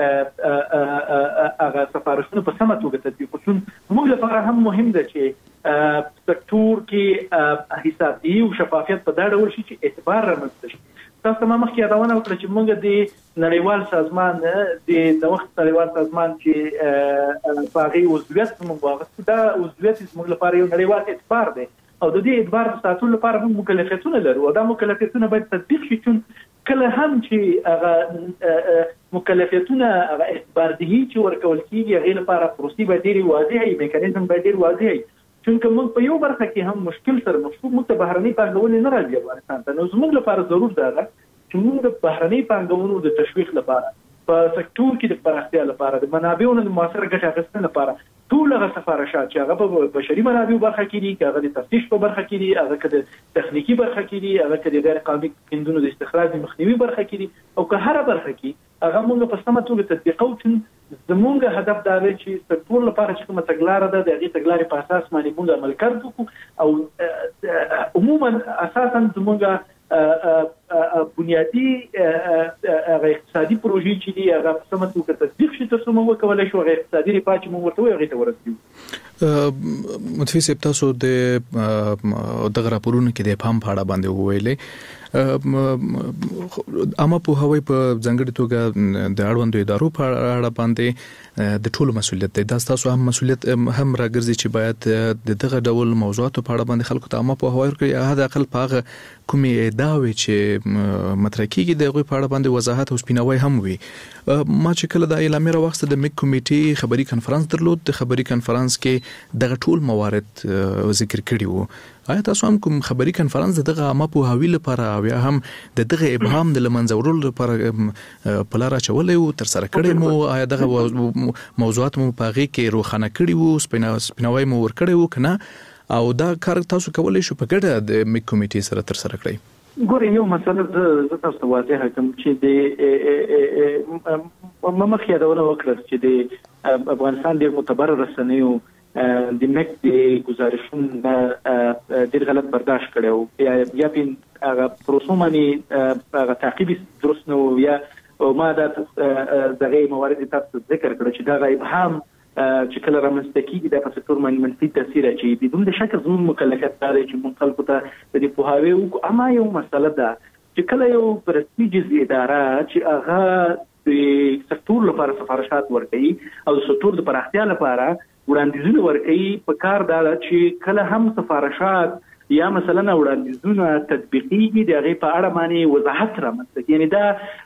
کې هغه سفارشونه په سمه توګه تطبیق شون. موږ لپاره هم مهم ده چې سکتور کې حسابداري او شفافیت په دا ډول شي چې اعتبار رامنځته شي. تاسو ما مخکې یادونه وکړه چې موږ د نړیوال سازمان د نوښت نړیوال سازمان چې په هغې عضویت موږ واخیستو، دا عضویت زموږ لپاره یو نړیوال اعتبار دی او د دې اعتبار د ساتلو لپاره موږ مکلفیتونه لرو او دا مکلفیتونه باید تطبیق شي. چون کله هم چې هغه مکلفیتونه هغه اعتباردهي چې ورکول کېږي هغې لپاره پروسې باید ډېرې واضحه وي، میکانیزم باید ډېر واضح وي. چون که موږ په یو برخه کې هم مشکل سره مخ شو، موږ ته بهرنۍ پانګونې نه راځي افغانستان ته. نو زموږ لپاره ضرور دا ده چې موږ د بهرنۍ پانګونو د تشویق لپاره، په سکتور کې د پراختیا لپاره، د منابعو نه د مؤثره ګټې اخیستنې لپاره ټول هغه سفارشات چې هغه په بشري منابعو برخه کې دي، که هغه د تفتیش په برخه کې دي، هغه که د تخنیکي برخه کې دي، هغه که د غیر قانوني کیندونو د استخراج د مخنیوي برخه کې دي، او که هره برخه کې هغه موږ په سمه توګه تطبیقوو. چې زموږ هدف دا دی چې سکتور لپاره چې کومه تګلاره ده د هغې تګلارې په اساس باندې موږ عمل کرد وکړو او عموما اساسا زموږ بنیادي اقتصادي پروژې چې دي هغه په سمه توګه تطبیق شي تر څو موږ وکولی شو هغه اقتصادي رفاه چې موږ ورته وایو هغې ته ورسېږو. متفي صاحب، تاسو د دغه راپورونو کې د ابهام په اړه باندې وویلې. اما په هوای په ځانګړي توګه د اړوندو ادارو په اړه باندې د ټولو مسؤلیت دی. دا تاسو هم مسؤلیت هم راګرځي چې باید د دغه ډول موضوعاتو په اړه باندې خلکو ته اما په هوای ورکړي، یا حد اقل په هغه کومې ادعاوې چې مطرح کیږي د هغوی په اړه باندې وضاحت او سپیناوی هم وي. ما چې کله د اعلامیه راوخسته د میک کمیټې خبري کنفرانس درلود، د خبري کنفرانس کې دغه ټول موارد ذکر کړي وو. آیا تاسو هم کوم خبري کنفرانس دغه عامه پوهاوي لپاره او یا هم دغه ابهام د لمنځه وړلو لپاره په لار اچولی وو، ترسره کړی مو؟ آیا دغه موضوعات مو په هغې کې روښانه کړي وو، سپیناوی مو ورکړی وو که نه؟ او دا کار تاسو کولی شو په ګډه د میک کمیټې سره ترسره کړئ؟ ګورئ، یو مسله زه تاسو ته واضحه کړم چې د مخکې یادونه وکړه چې د افغانستان ډېر معتبرو رسنیو د میک د ګزارشونو ډېر غلط برداشت کړی و، یا هغه پروسو باندې هغه تعقیب درست نه و، یا ما دا دغه موارد تاسو ذکر کړه چې دغه ابهام چې کله رامنځته کېږي دا په سکتور باندې منفي تاثیر اچوي. بدون د شک زموږ مکلفیت دا دی چې موږ خلکو ته د دې پوهاوی وکړو. اما یو مسله ده چې کله یو رسمي جزء اداره چې هغه د سکتور لپاره سفارشات ورکوي او د سکتور د پراختیا لپاره وړاندیزونه ورکوي، په کار دا ده چې کله هم سفارشات یا مثلا وړاندیزونه تطبیقیږي د هغې په اړه باندې وضاحت رامنځته کړي. یعنې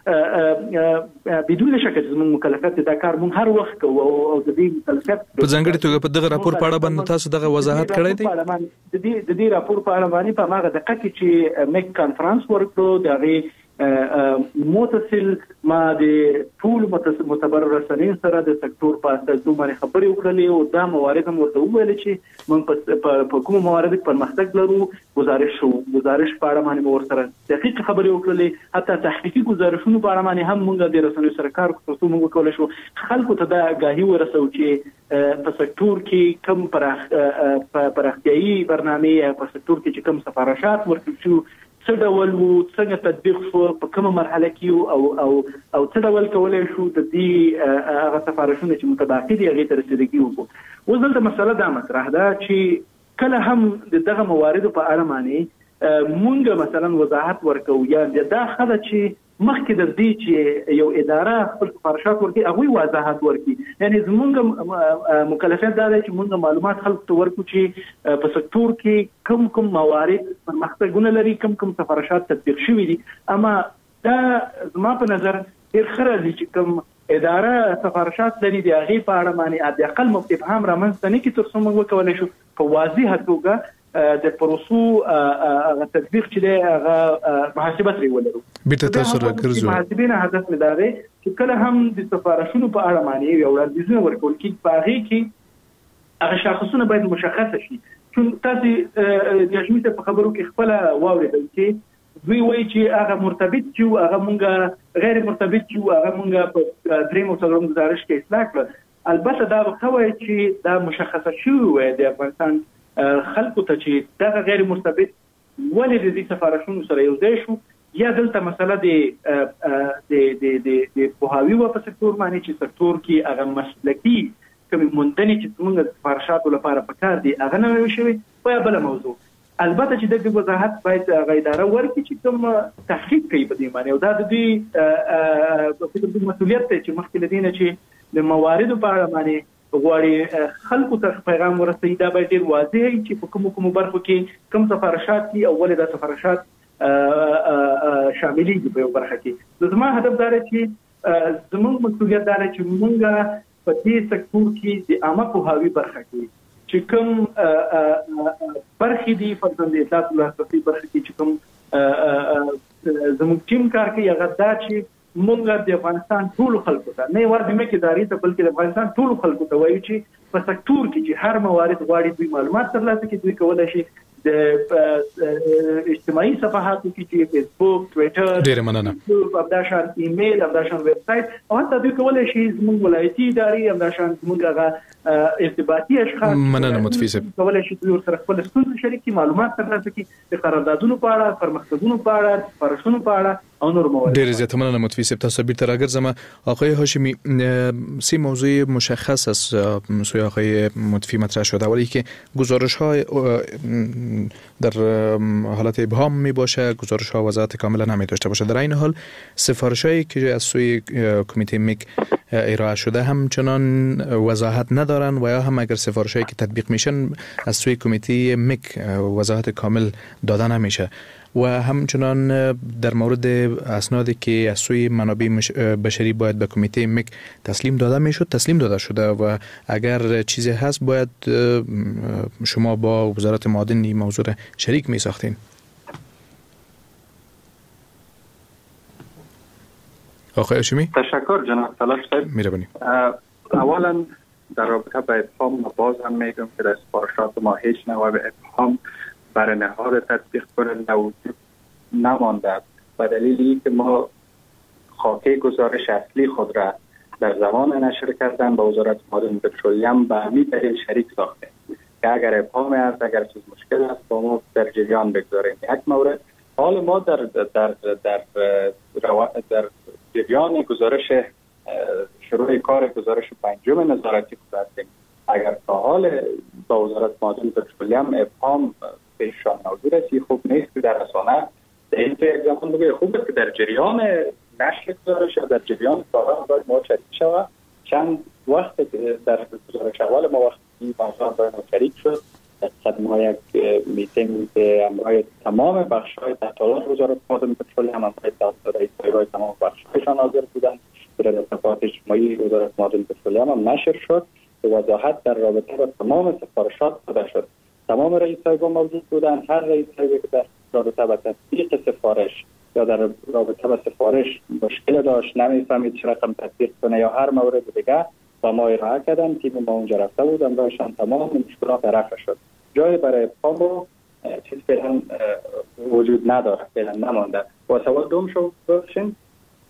دا بدون شک زموږ مکلفیت دا کار موږ هر وخت کوو او د دې مکلفیت په ځانګړي توګه په دغه راپور په اړه باندې تاسو دغه وضاحت کړی دی؟ د دې راپور په اړه باندې په هغه دقیقه کې چې میک کانفرنس ورکړو د هغې متصل ما د ټول معتبر رسنیو سره د سکتور په اساس باندې خبرې وکړلې او دا موارد هم ورته وویل چې موږ په کوم موارد کې پرمختګ لرو. گزارش په اړه باندې ورسره دقیق خبرې وکړلې، حتی تحقیقي گزارشونو په اړه باندې هم موږ د رسنیو سره کار وکړو ترڅو موږ وکولی شو خلکو ته دا آګاهي ورسوو چې په سکتور کې کوم پراختیایي برنامې، په سکتور کې چې کوم سفارشات ورکړل شو څه ډول وو، څنګه تطبیق شو، په کومه مرحله کې او څه ډول کولای شو د دې هغه سفارشونه چې متباقي دي هغې ته رسیدګي وکړو. اوس دلته مسله دا مطرح ده چې کله هم د دغه مواردو په اړه باندې مونږ مثلا وضاحت ورکو یا دا خله چې مخکې د دې چې یو اداره خپل سفارشات ورکړي هغوی وضاحت ورکړي. یعنی زمونږ مکلفیت دا دی چې مونږ معلومات خلکو ته ورکړو چې په سکتور کې کوم موارد پرمختګونه لري، کوم سفارشات تطبیق شوي دي. اما دا زما په نظر ډېر ښه راځي چې کوم اداره سفارشات لري د هغې په اړه باندې حد اقل ابهام رامنځته نه کړي، تر څو موږ وکولی شو په واضحه توګه د پروسو تطبیق چې دی هغه محاسبه ترې ولرو. بیرته تاسو راګرځو. محاسبې نه هدف مې دا دی چې کله هم د سفارشونو په اړه باندې یو وړاندیزونه ورکول کېږي، په هغې کې هغه شاخصونه باید مشخصه شي. چون تاسو د هاشمي صاحب په خبرو کې خپله واورېدل چې دوی وایي چې هغه مرتبط چې هغه مونږ غیر مرتبط چې هغه مونږ په درېیم او څلورم ګزارش کې اصلاح کړه. البته دا به وایي چې دا مشخصه شوي وای د افغانستان خلکو ته چې دغه غیر مرتبط ولې د دې سفارشونو سره یو ځای شو، یا دلته مسله د پوهاوي و په سکتور باندې چې سکتور کې هغه مسلکي کومې موندنې چې موږ د سفارشاتو لپاره پکار دي هغه نه وي شوي، یا بله موضوع. البته چې د وضاحت باید هغه اداره ورکړي چې کوم تحقیق کوي په دې باندې، او دا د دوی مسؤلیت دی چې مخکې له دې نه چې د مواردو په اړه باندې غواړي خلکو ته پیغام ورسوي، دا باید ډېر واضح وي چې په کومو برخو کې کوم سفارشات دي او ولې دا سفارشات شاملېږي په یو برخه کې. زما هدف دا دی چې زموږ مسؤلیت دا دی چې موږ په دې سکتور کې د عامه پوهاوي برخه کې چې کوم برخې دي، فرضاً د اطلاعات لاسرسي برخه کې چې کوم زموږ ټیم کار کوي، هغه دا چې مونږ د افغانستان ټول خلکو ته نه یوازې مکه ادارې ته بلکې د افغانستان ټول خلکو ته وایو چې په سکتور کې چې هر موارد غواړي دوی معلومات ترلاسه کړي، دوی کولی شي د اجتماعي صفحاتو کې چې فیسبوک، ټویټر، ډېره مننه، همداشان ایمیل، همداشان ویب سایټ، او حتی دوی کولی شي زموږ ولایتي ادارې، همداشان زموږ هغه ارتباطي اشخاص مننه مطفي صاحب کولی شي دوی ورسره خپل ستونزې شریک کړي، معلومات ترلاسه کړي د قراردادونو په اړه، پرمختګونو په اړه، سفارشونو په اړه او نور موارد. ډېر زیات مننه مطفي صاحب. تاسو بیرته راګرځم. آقای هاشمی، سه موضوع مشخص از سوی آقای مطفی مطرح شده. اولی که گزارش های در حالت ابهام می باشه، گزارش ها وضاحت کاملا نمی داشته باشه. در این حال سفارش هایی که از سوی کمیته میک ارائه شده همچنان وضاحت ندارن و یا هم اگر سفارش هایی که تطبیق میشن از سوی کمیته میک وضاحت کامل داده نمیشه. و همچنان در مورد اسنادی که از سوی منابع بشری باید به کمیته میک تسلیم داده میشد تسلیم داده شده و اگر چیزی هست باید شما با وزارت معادن این موضوع را شریک می ساختین. آقای هاشمی. تشکر جناب تلاش صاحب. مهربانی. اولا در رابطه با ابهام باز هم میگم که در سفارشات ما هیچ نوع ابهام برای نهاد تطبیق کننده وجود نمانده به دلیلی که ما خاطه گزارش اصلی خود را در زمان نشر کردن با وزارت معادن پترولیم به همین دلیل شریک ساخته که اگر ابهام هست، اگر چیز مشکل است با ما در جریان بگذاریم. یک مورد، حال ما در جریان گزارش شروع کار گزارش پنجم نظارتی خود هستیم. اگر تا حال با وزارت معادن پترولیم ابهام پیشان موجود است، خوب نیست که در رسانه در این یک زمان بگه خوب است که در جریان نشر گزارش یا در جریان کارها باید ما شریک شود. چند وقت در گزارش اول ما وقتی موضوع باید ما شریک شد در ما یک میتینگ به همراه تمام بخش‌های تحتالات وزارت معادن پترولیم همراه رئیس‌های تمام بخش‌هایشان حاضر بودند. در صفحات اجتماعی وزارت معادن پترولیم هم نشر شد. وضاحت در رابطه با تمام سفارشات داده شد. تمام رئیس‌های با موجود بودند. هر رئیس‌هایی که در رابطه با تطبیق سفارش یا در رابطه با سفارش مشکل داشت، نمی‌فهمید چه رقم تطبیق کنه یا هر مورد دیگه با ما ارائه کردن. تیم ما اونجا رفته بود، امرایشان تمام مشکلات رفع شد. جای برای ابهام چیز فعلا وجود نداره، فعلا نمانده. و سوال دوم شو بخشین.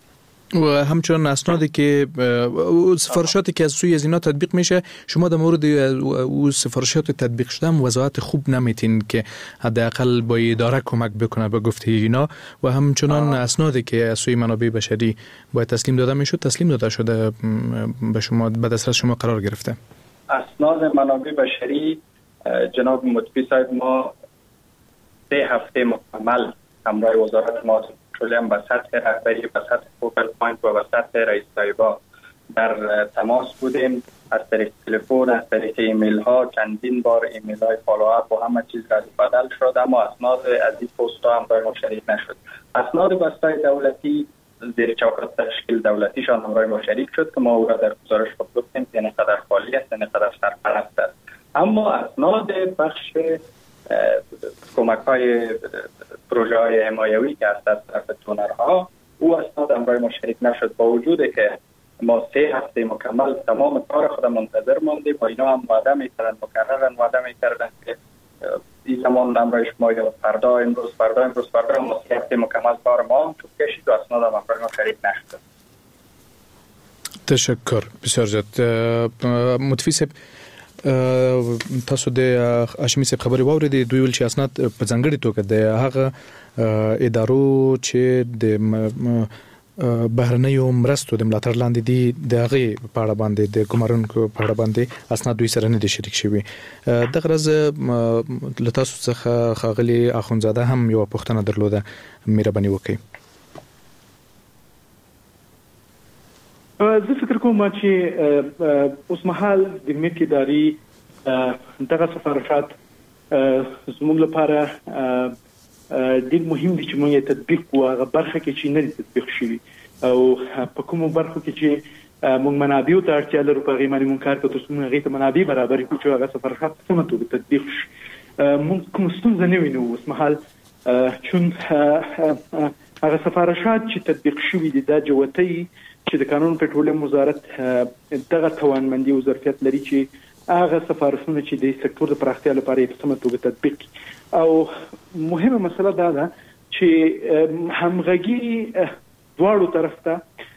و همچنان اسنادی که سفارشاتی که از سوی از اینا تطبیق میشه، شما در مورد او سفارشات تطبیق شده هم وضاحت خوب نمیتین که حداقل با اداره کمک بکنه به گفته اینا، و همچنان اسنادی که از سوی منابع بشری باید تسلیم داده میشد تسلیم داده شده به شما، به دسترس شما قرار گرفته؟ اسناد منابع بشری جناب مطفی صاحب ما 3 هفته مکمل همراه وزارت معادن پترولیم به سطح رهبری، به سطح فوکال پوینت و به سطح رئیس طایبا در تماس بودیم، از طریق تلفن، از طریق ایمیل ها، چندین بار ایمیل های فالو اپ و همه چیز رد بدل شد، اما اسناد از این پست ها همراه ما شریک نشد. اسناد بستای دولتی زیر چوکات تشکیل دولتیشان همراه ما شریک شد که ما او را در گزارش گفتیم که اینقدر خالی است، اینقدر سرپرست است. اما اسناد بخش کمک های پروژه های حمایوی که از طرف دونرها، او اسناد همراه ما شریک نشد، با وجود که ما 3 هفته مکمل تمام کار خود منتظر ماندیم و اینا هم وعده میکردن، مکررن وعده میکردن که این زمان همراه شما یا فردا امروز ما 3 هفته مکمل کار ما هم چوب کشید و اسناد همراه ما شریک نشد. تشکر بسیار زیاد. مطفی صاحب، تاسو د هاشمي صاحب خبرې واورېدې، دوی ویل چې اسناد په ځانګړي توګه د هغه ادارو چې د بهرنیو مرستو د ملاتړ لاندې دي د هغې په اړه باندې د ګمارونکو په اړه باندې اسناد دوی سره نه دي شریک شوي. دغه ورځ له تاسو څخه ښاغلي اخوندزاده هم یوه پوښتنه درلوده، مهرباني وکړئ. زه فکر کوم چې اوس مهال د ملک اداري دغه سفارشات زموږ لپاره ډېر مهم دي چې موږ یې تطبیق کړو. هغه برخه کې چې نه دي تطبیق شوي او په کومو برخو کې چې موږ منابعو ته اړتیا لرو په هغې باندې موږ کار کوو، ترڅو موږ هغې ته منابع برابرې کړو چې هغه سفارشات په سمه توګه تطبیق شي. موږ کومه ستونزه نه وینو اوس مهال، چون هغه سفارشات چې تطبیق شوي دي دا جوتۍ چې د قانون پټرولیم وزارت دغه توانمندي او ظرفیت لري چې هغه سفارشونه چې د سکتور د پراختیا لپاره په سمه توګه تطبیق کړي. او مهمه مسله دا ده چې همغږي دواړو طرف ته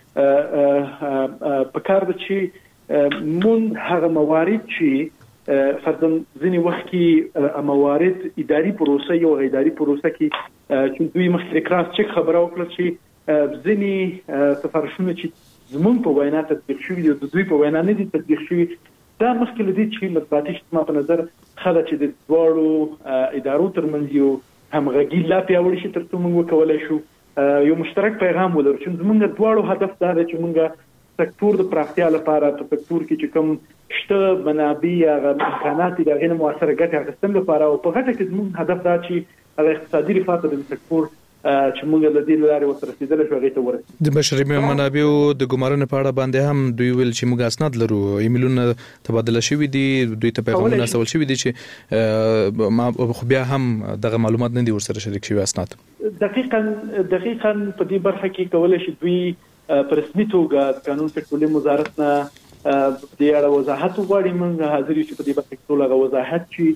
پکار ده چې مون هغه موارد چې فرضاً ځینې وخت کې موارد اداري پروسه یو اداري پروسه کې چې دوی مخکې کراس چک خبره وکړه چې ځینې سفارشونه چې زمونږ په وینا تطبیق شوي دي او د دوی په وینا نه دي تطبیق شوي، دا مخکې له دې چې مطبوعاتي اجتماع په نظر ښه ده چې د دواړو ادارو ترمنځ یو همغږي لا پیاوړې شي تر څو موږ وکولی شو یو مشترک پیغام ولرو چې زمونږ دواړو هدف دا دی چې موږ سکتور د پراختیا لپاره په سکتور کې چې کوم شته منابع هغه امکانات دي د هغې نه مؤثره ګټې اخیستل لپاره، او په غټه کې زموږ هدف دا چې هغه اقتصادي رفاه د سکتور چې موږ له دې لارې ورته رسېدلی شو هغې ته ورسېږو. د بشري منابعو د ګمارنې په اړه باندې هم دوی ویل چې موږ اسناد لرو، ایمیلونه تبادله شوي دي، دوی ته پیغامونه استول شوي دي چې خو بیا هم دغه معلومات نه دي ورسره شریک شوي اسناد. دقیقاً په دې برخه کې کولی شي دوی په رسمي توګه د قانون پټرولیم وزارت نه دې اړه وضاحت وغواړي. موږ حاضر یو چې په دې برخه کې ټول هغه وضاحت چې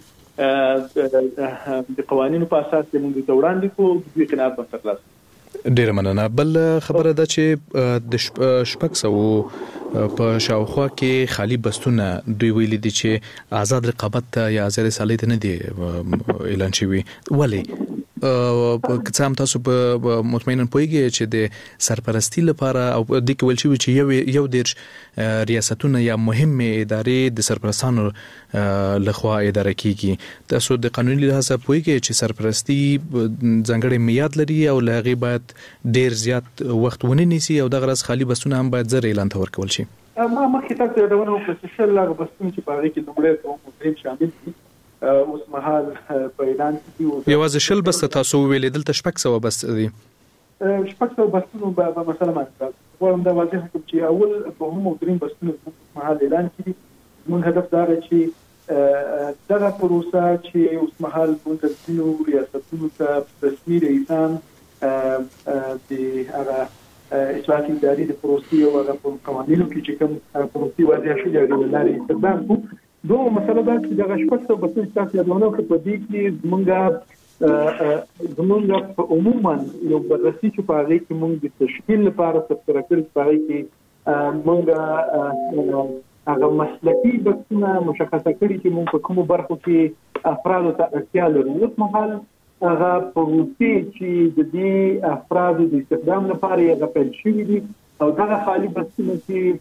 د قوانینو په اساس یې موږ ته وړاندې کړو، دوی قناعت به ترلاسه کړي. ډیره مننه. بل خبره ده چې د 600 په شاوخوا کې خالی بستونه دوی ویلي دي چې آزاد رقابت ته یا آزاد سالۍ ته نه دي اعلان شوي. ولې که هم تاسو په مطمئنا پوهیږئ چې د سرپرستی لپاره او د کې ویل شوي چې یو دیرش ریاستونه یا مهمه ادارې د سرپرستانو لخوا اداره کیږي، تاسو د قانوني لحاظ پوهیږئ چې سرپرستی ځانګړی میعاد لري او له هغې باید ډیر زیات وخت ونه نیسي او دغه راز خالی بستونه هم باید زر اعلان ته ورکول شي. ما مخکې تاسو یادونه وکړه چې شل هغه بستونه چې په هغې کې لومړی دوم دریم شامل دي اوس مهال په اعلان کې یوازې شل بسته تاسو ویلې، دلته 600 بسته دي. 600 بستونو به مثلا ماته غواړم دا واضح کړم چې اول دوم او دریم بستونه په مهال اعلان کړي. موږ هدف دا دی چې دغه پروسه چې اوس مهال موږ د ځینو ریاستونو ته رسمي رئیسان د هغه اطلاعات اداري د پروسې او هغه قوانینو کې چې کوم پروسې واضح شوي دي هغې له لارې استخدام کړو. دوه مسله دا چې دغه 600 بستونه تاسو یادونه وکړه، په دې کې زموږ زمونږ عموما یو بررسي چې په هغه کې موږ د تشکیل لپاره تفکر کړی په هغه کې موږ هغه مسلکي بحثونه مشخصه کړي چې موږ په کومو برخو کې افرادو ته اړتیا لرو. اوس مهال هغه پروسې چې د دې افرادو د استخدام لپاره یې پیل شوي دي او دا خالي بحثونه چې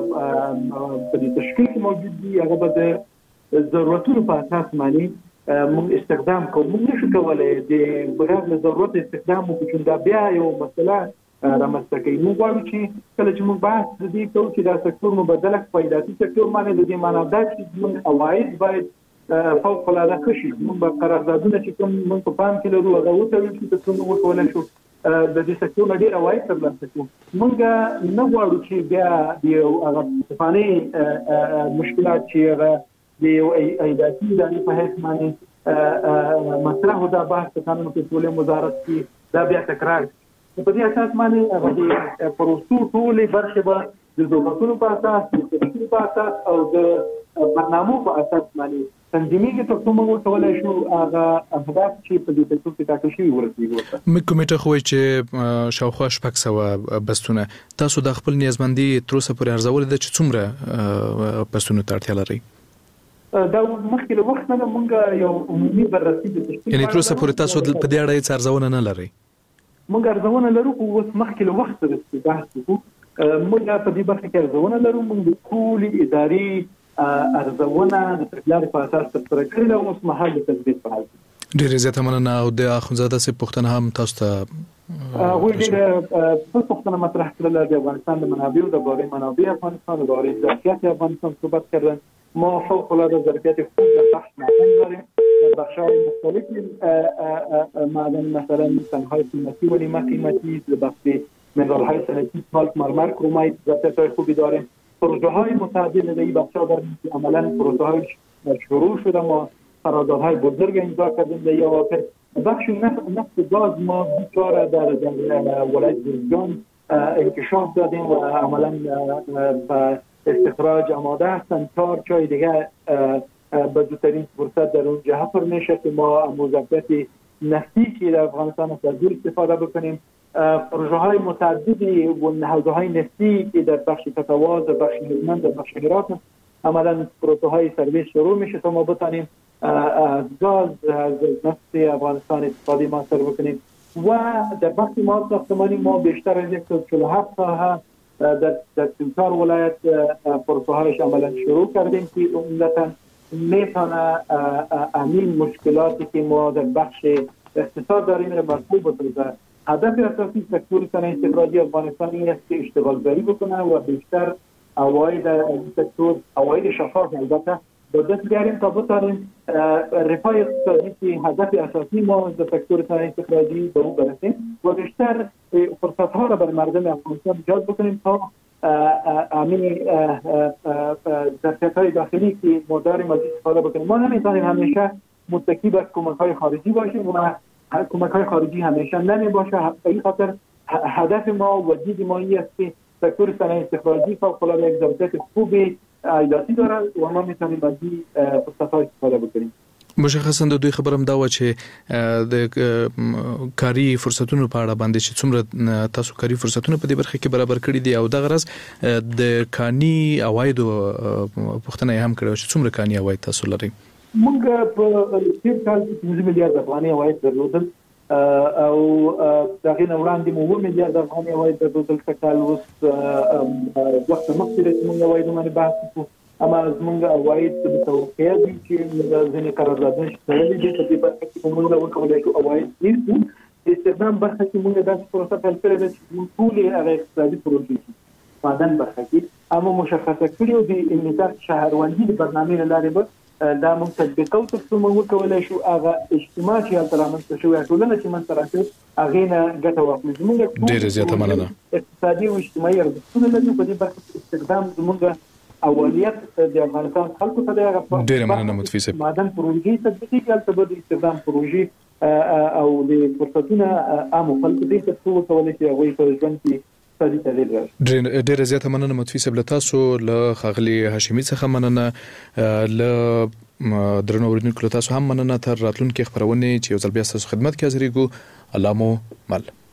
په دې تشکیل کې موجود دي هغه به د ضرورتونو په اساس باندې موږ استخدام کوو. موږ نشو کولای د بغیر له ضرورت استخدام وکړو چې دا بیا یو مسله رامنځته کوي. موږ غواړو چې کله چې موږ بحث د دې کوو چې دا سکتور مبادله فایداتي سکتور باندې د دې معنا دا چې موږ عواید باید فوق العاده ښه شي. موږ به قراردادونه چې کوم موږ په پام کې لرو هغه وتړو چې ترڅو موږ وکولای شو د دې سکتور نه ډېر عواید ترلاسه کړو. موږ نه غواړو چې بیا د یو هغه طوفاني مشکلات چې هغه د یو ایداتي ادارې په حیث باندې مطرح و دا بحث په قانون پټرولیم وزارت کې دا بیا تکرار په دې اساس باندې هغه د پروسو ټولې برخې به د ضرورتونو په اساس د تشکیل په اساس او د برنامو په اساس باندې تنظیمېږي تر څو موږ کولای شو هغه اهداف چې په دې سکتور کې ټاکل شوي ورسېږو. موږ کمیټه خو چې شاوخوا 600 بستونه تاسو د خپل نیازمندي تر اوسه پورې ارزول دي چې څومره بستونه ته اړتیا لري؟ دا مخکې له وخت نه موږ یو عمومي بررسي د تشکیل یعنی تر اوسه پورې تاسو په دې اړه هیڅ ارزونه نه لرئ؟ موږ ارزونه لرو خو اوس مخکې له وخت سره بحث کوو. موږ په دې برخه کې ارزونه لرو. موږ د ټولې ادارې ارزونه د تګلارې په اساس ترسره کړې ده او اوس مهال د تثبیت په حال کې. ډېرې زیاته مننه. او د اخوندزاده صاحب پوښتنه هم تاسو ته هغوی ډېره پوښتنه مطرح کړله د افغانستان د منابعو د باره منابع افغانستان د باره ظرفیت افغانستان صحبت کردن. ما فوق العاده ظرفیت خوب در بخش معدن داریم. بخش‌های مختلفی معدن مثلا سنگ‌های قیمتی و نیمه قیمتی، بخش منرال‌های صنعتی، اسفالت، مرمر، کرومایت ظرفیت‌های خوبی داریم. پروژه‌های متعدد در این بخش‌ها داریم که عملاً پروژه‌های شروع شده. ما قراردادهای بزرگ امضا کردیم در این اواخر. بخش نفت گاز ما بیچاره در ولایت گرجان انکشاف دادیم و عملاً استخراج آماده هستند. 4 جای دیگه به زودترین فرصت در اون جهت پر میشه که ما موظفیت نفتی که در افغانستان از دور استفاده بکنیم. پروژه های متعددی و نهادهای نفتی که در بخش تتواز، در بخش هلمند، در بخش هرات عملا پروژه های سرویس شروع میشه تا ما بتانیم گاز از نفت افغانستان استفاده موثر بکنیم. و در بخش مواد ساختمانی ما بیشتر از 147 ساحه در 34 ولایت پروژه هایش عملا شروع کردیم که عمدتاً میتونه همین مشکلاتی که ما در بخش اقتصاد داریم را مرفوع بسازه. هدف اساسی سکتور صنایع استخراجی افغانستان این است که اشتغال زایی بکنه و بیشتر عواید این سکتور، عواید شفاف البته به دست بیاریم تا بتانیم رفاه اقتصادی که هدف اساسی ما در سکتور صنایع استخراجی به اون برسیم و بیشتر فرصت‌ها را بر مردم افغانستان ایجاد بکنیم تا همین ظرفیت‌های داخلی که ما داریم از استفاده بکنیم. ما نمیتونیم همیشه متکی به کمک‌های خارجی باشیم و کمک‌های خارجی همیشه نمیباشه. به این خاطر هدف ما و دید ما این است که سکتور صنایع استخراجی فوق‌العاده یک ظرفیت خوبی عایداتی دارد و ما میتونیم از این فرصت‌ها استفاده بکنیم. مشخصا د دوی خبرم دا و چې د کاری فرصتونو په اړه باندې چې څومره تاسو کاری فرصتونو په دې برخه کې برابر کړی دي او د غرض د کانی عواید پوښتنه هم کړو چې څومره کانی عواید تاسو لرئ. موږ په تیر کال 5 میلیارډ افغاني عواید درلودل او دغه نه وړاندې مو 1 میلیارډ افغاني عواید درلودل. کال اوس وخت مخکې چې موږ عواید باندې بحث کوو اما زمونږ عواید متوقع دي چې ځینې قراردادونه چې تړلي دي په دې برخه کې موږ وکولای شو عواید ډېر د استخدام برخه کې موږ داسې پروسه پیل کړې ده چې موږ ټولې هغه اقتصادي پروژې معدن برخه کې اما مشخصه کړي او د انعطاف شهروندي د برنامې له لارې به دا موږ تطبیق کوو تر څو موږ وکولای شو هغه اجتماع چې هلته رامنځته شوې ټولنه چې منځته راځي هغې نه ګټه واخلي. زموږ ډېره زیاته مننه. اقتصادي او اجتماعي ارزښتونه لري په دې برخه کې استخدام زموږ اولیت د افغانستان خلکو ته د ډېر مننه متفي صاحب. معدن پروژې تطبیقي کړل ته د استخدام پروژې او د فرصتونو عام خلکو ته څو کولای شي هغه په ژوند کې ستاسو ته ډېر زیاته مننه متفي صاحب. تاسو له خاغلی هاشمي څخه مننه له درنو اوریدونکو تاسو هم مننه تر راتلونکي خبرونه چې یو ځل بیا تاسو خدمت کې حاضرېږو. الله مو مل.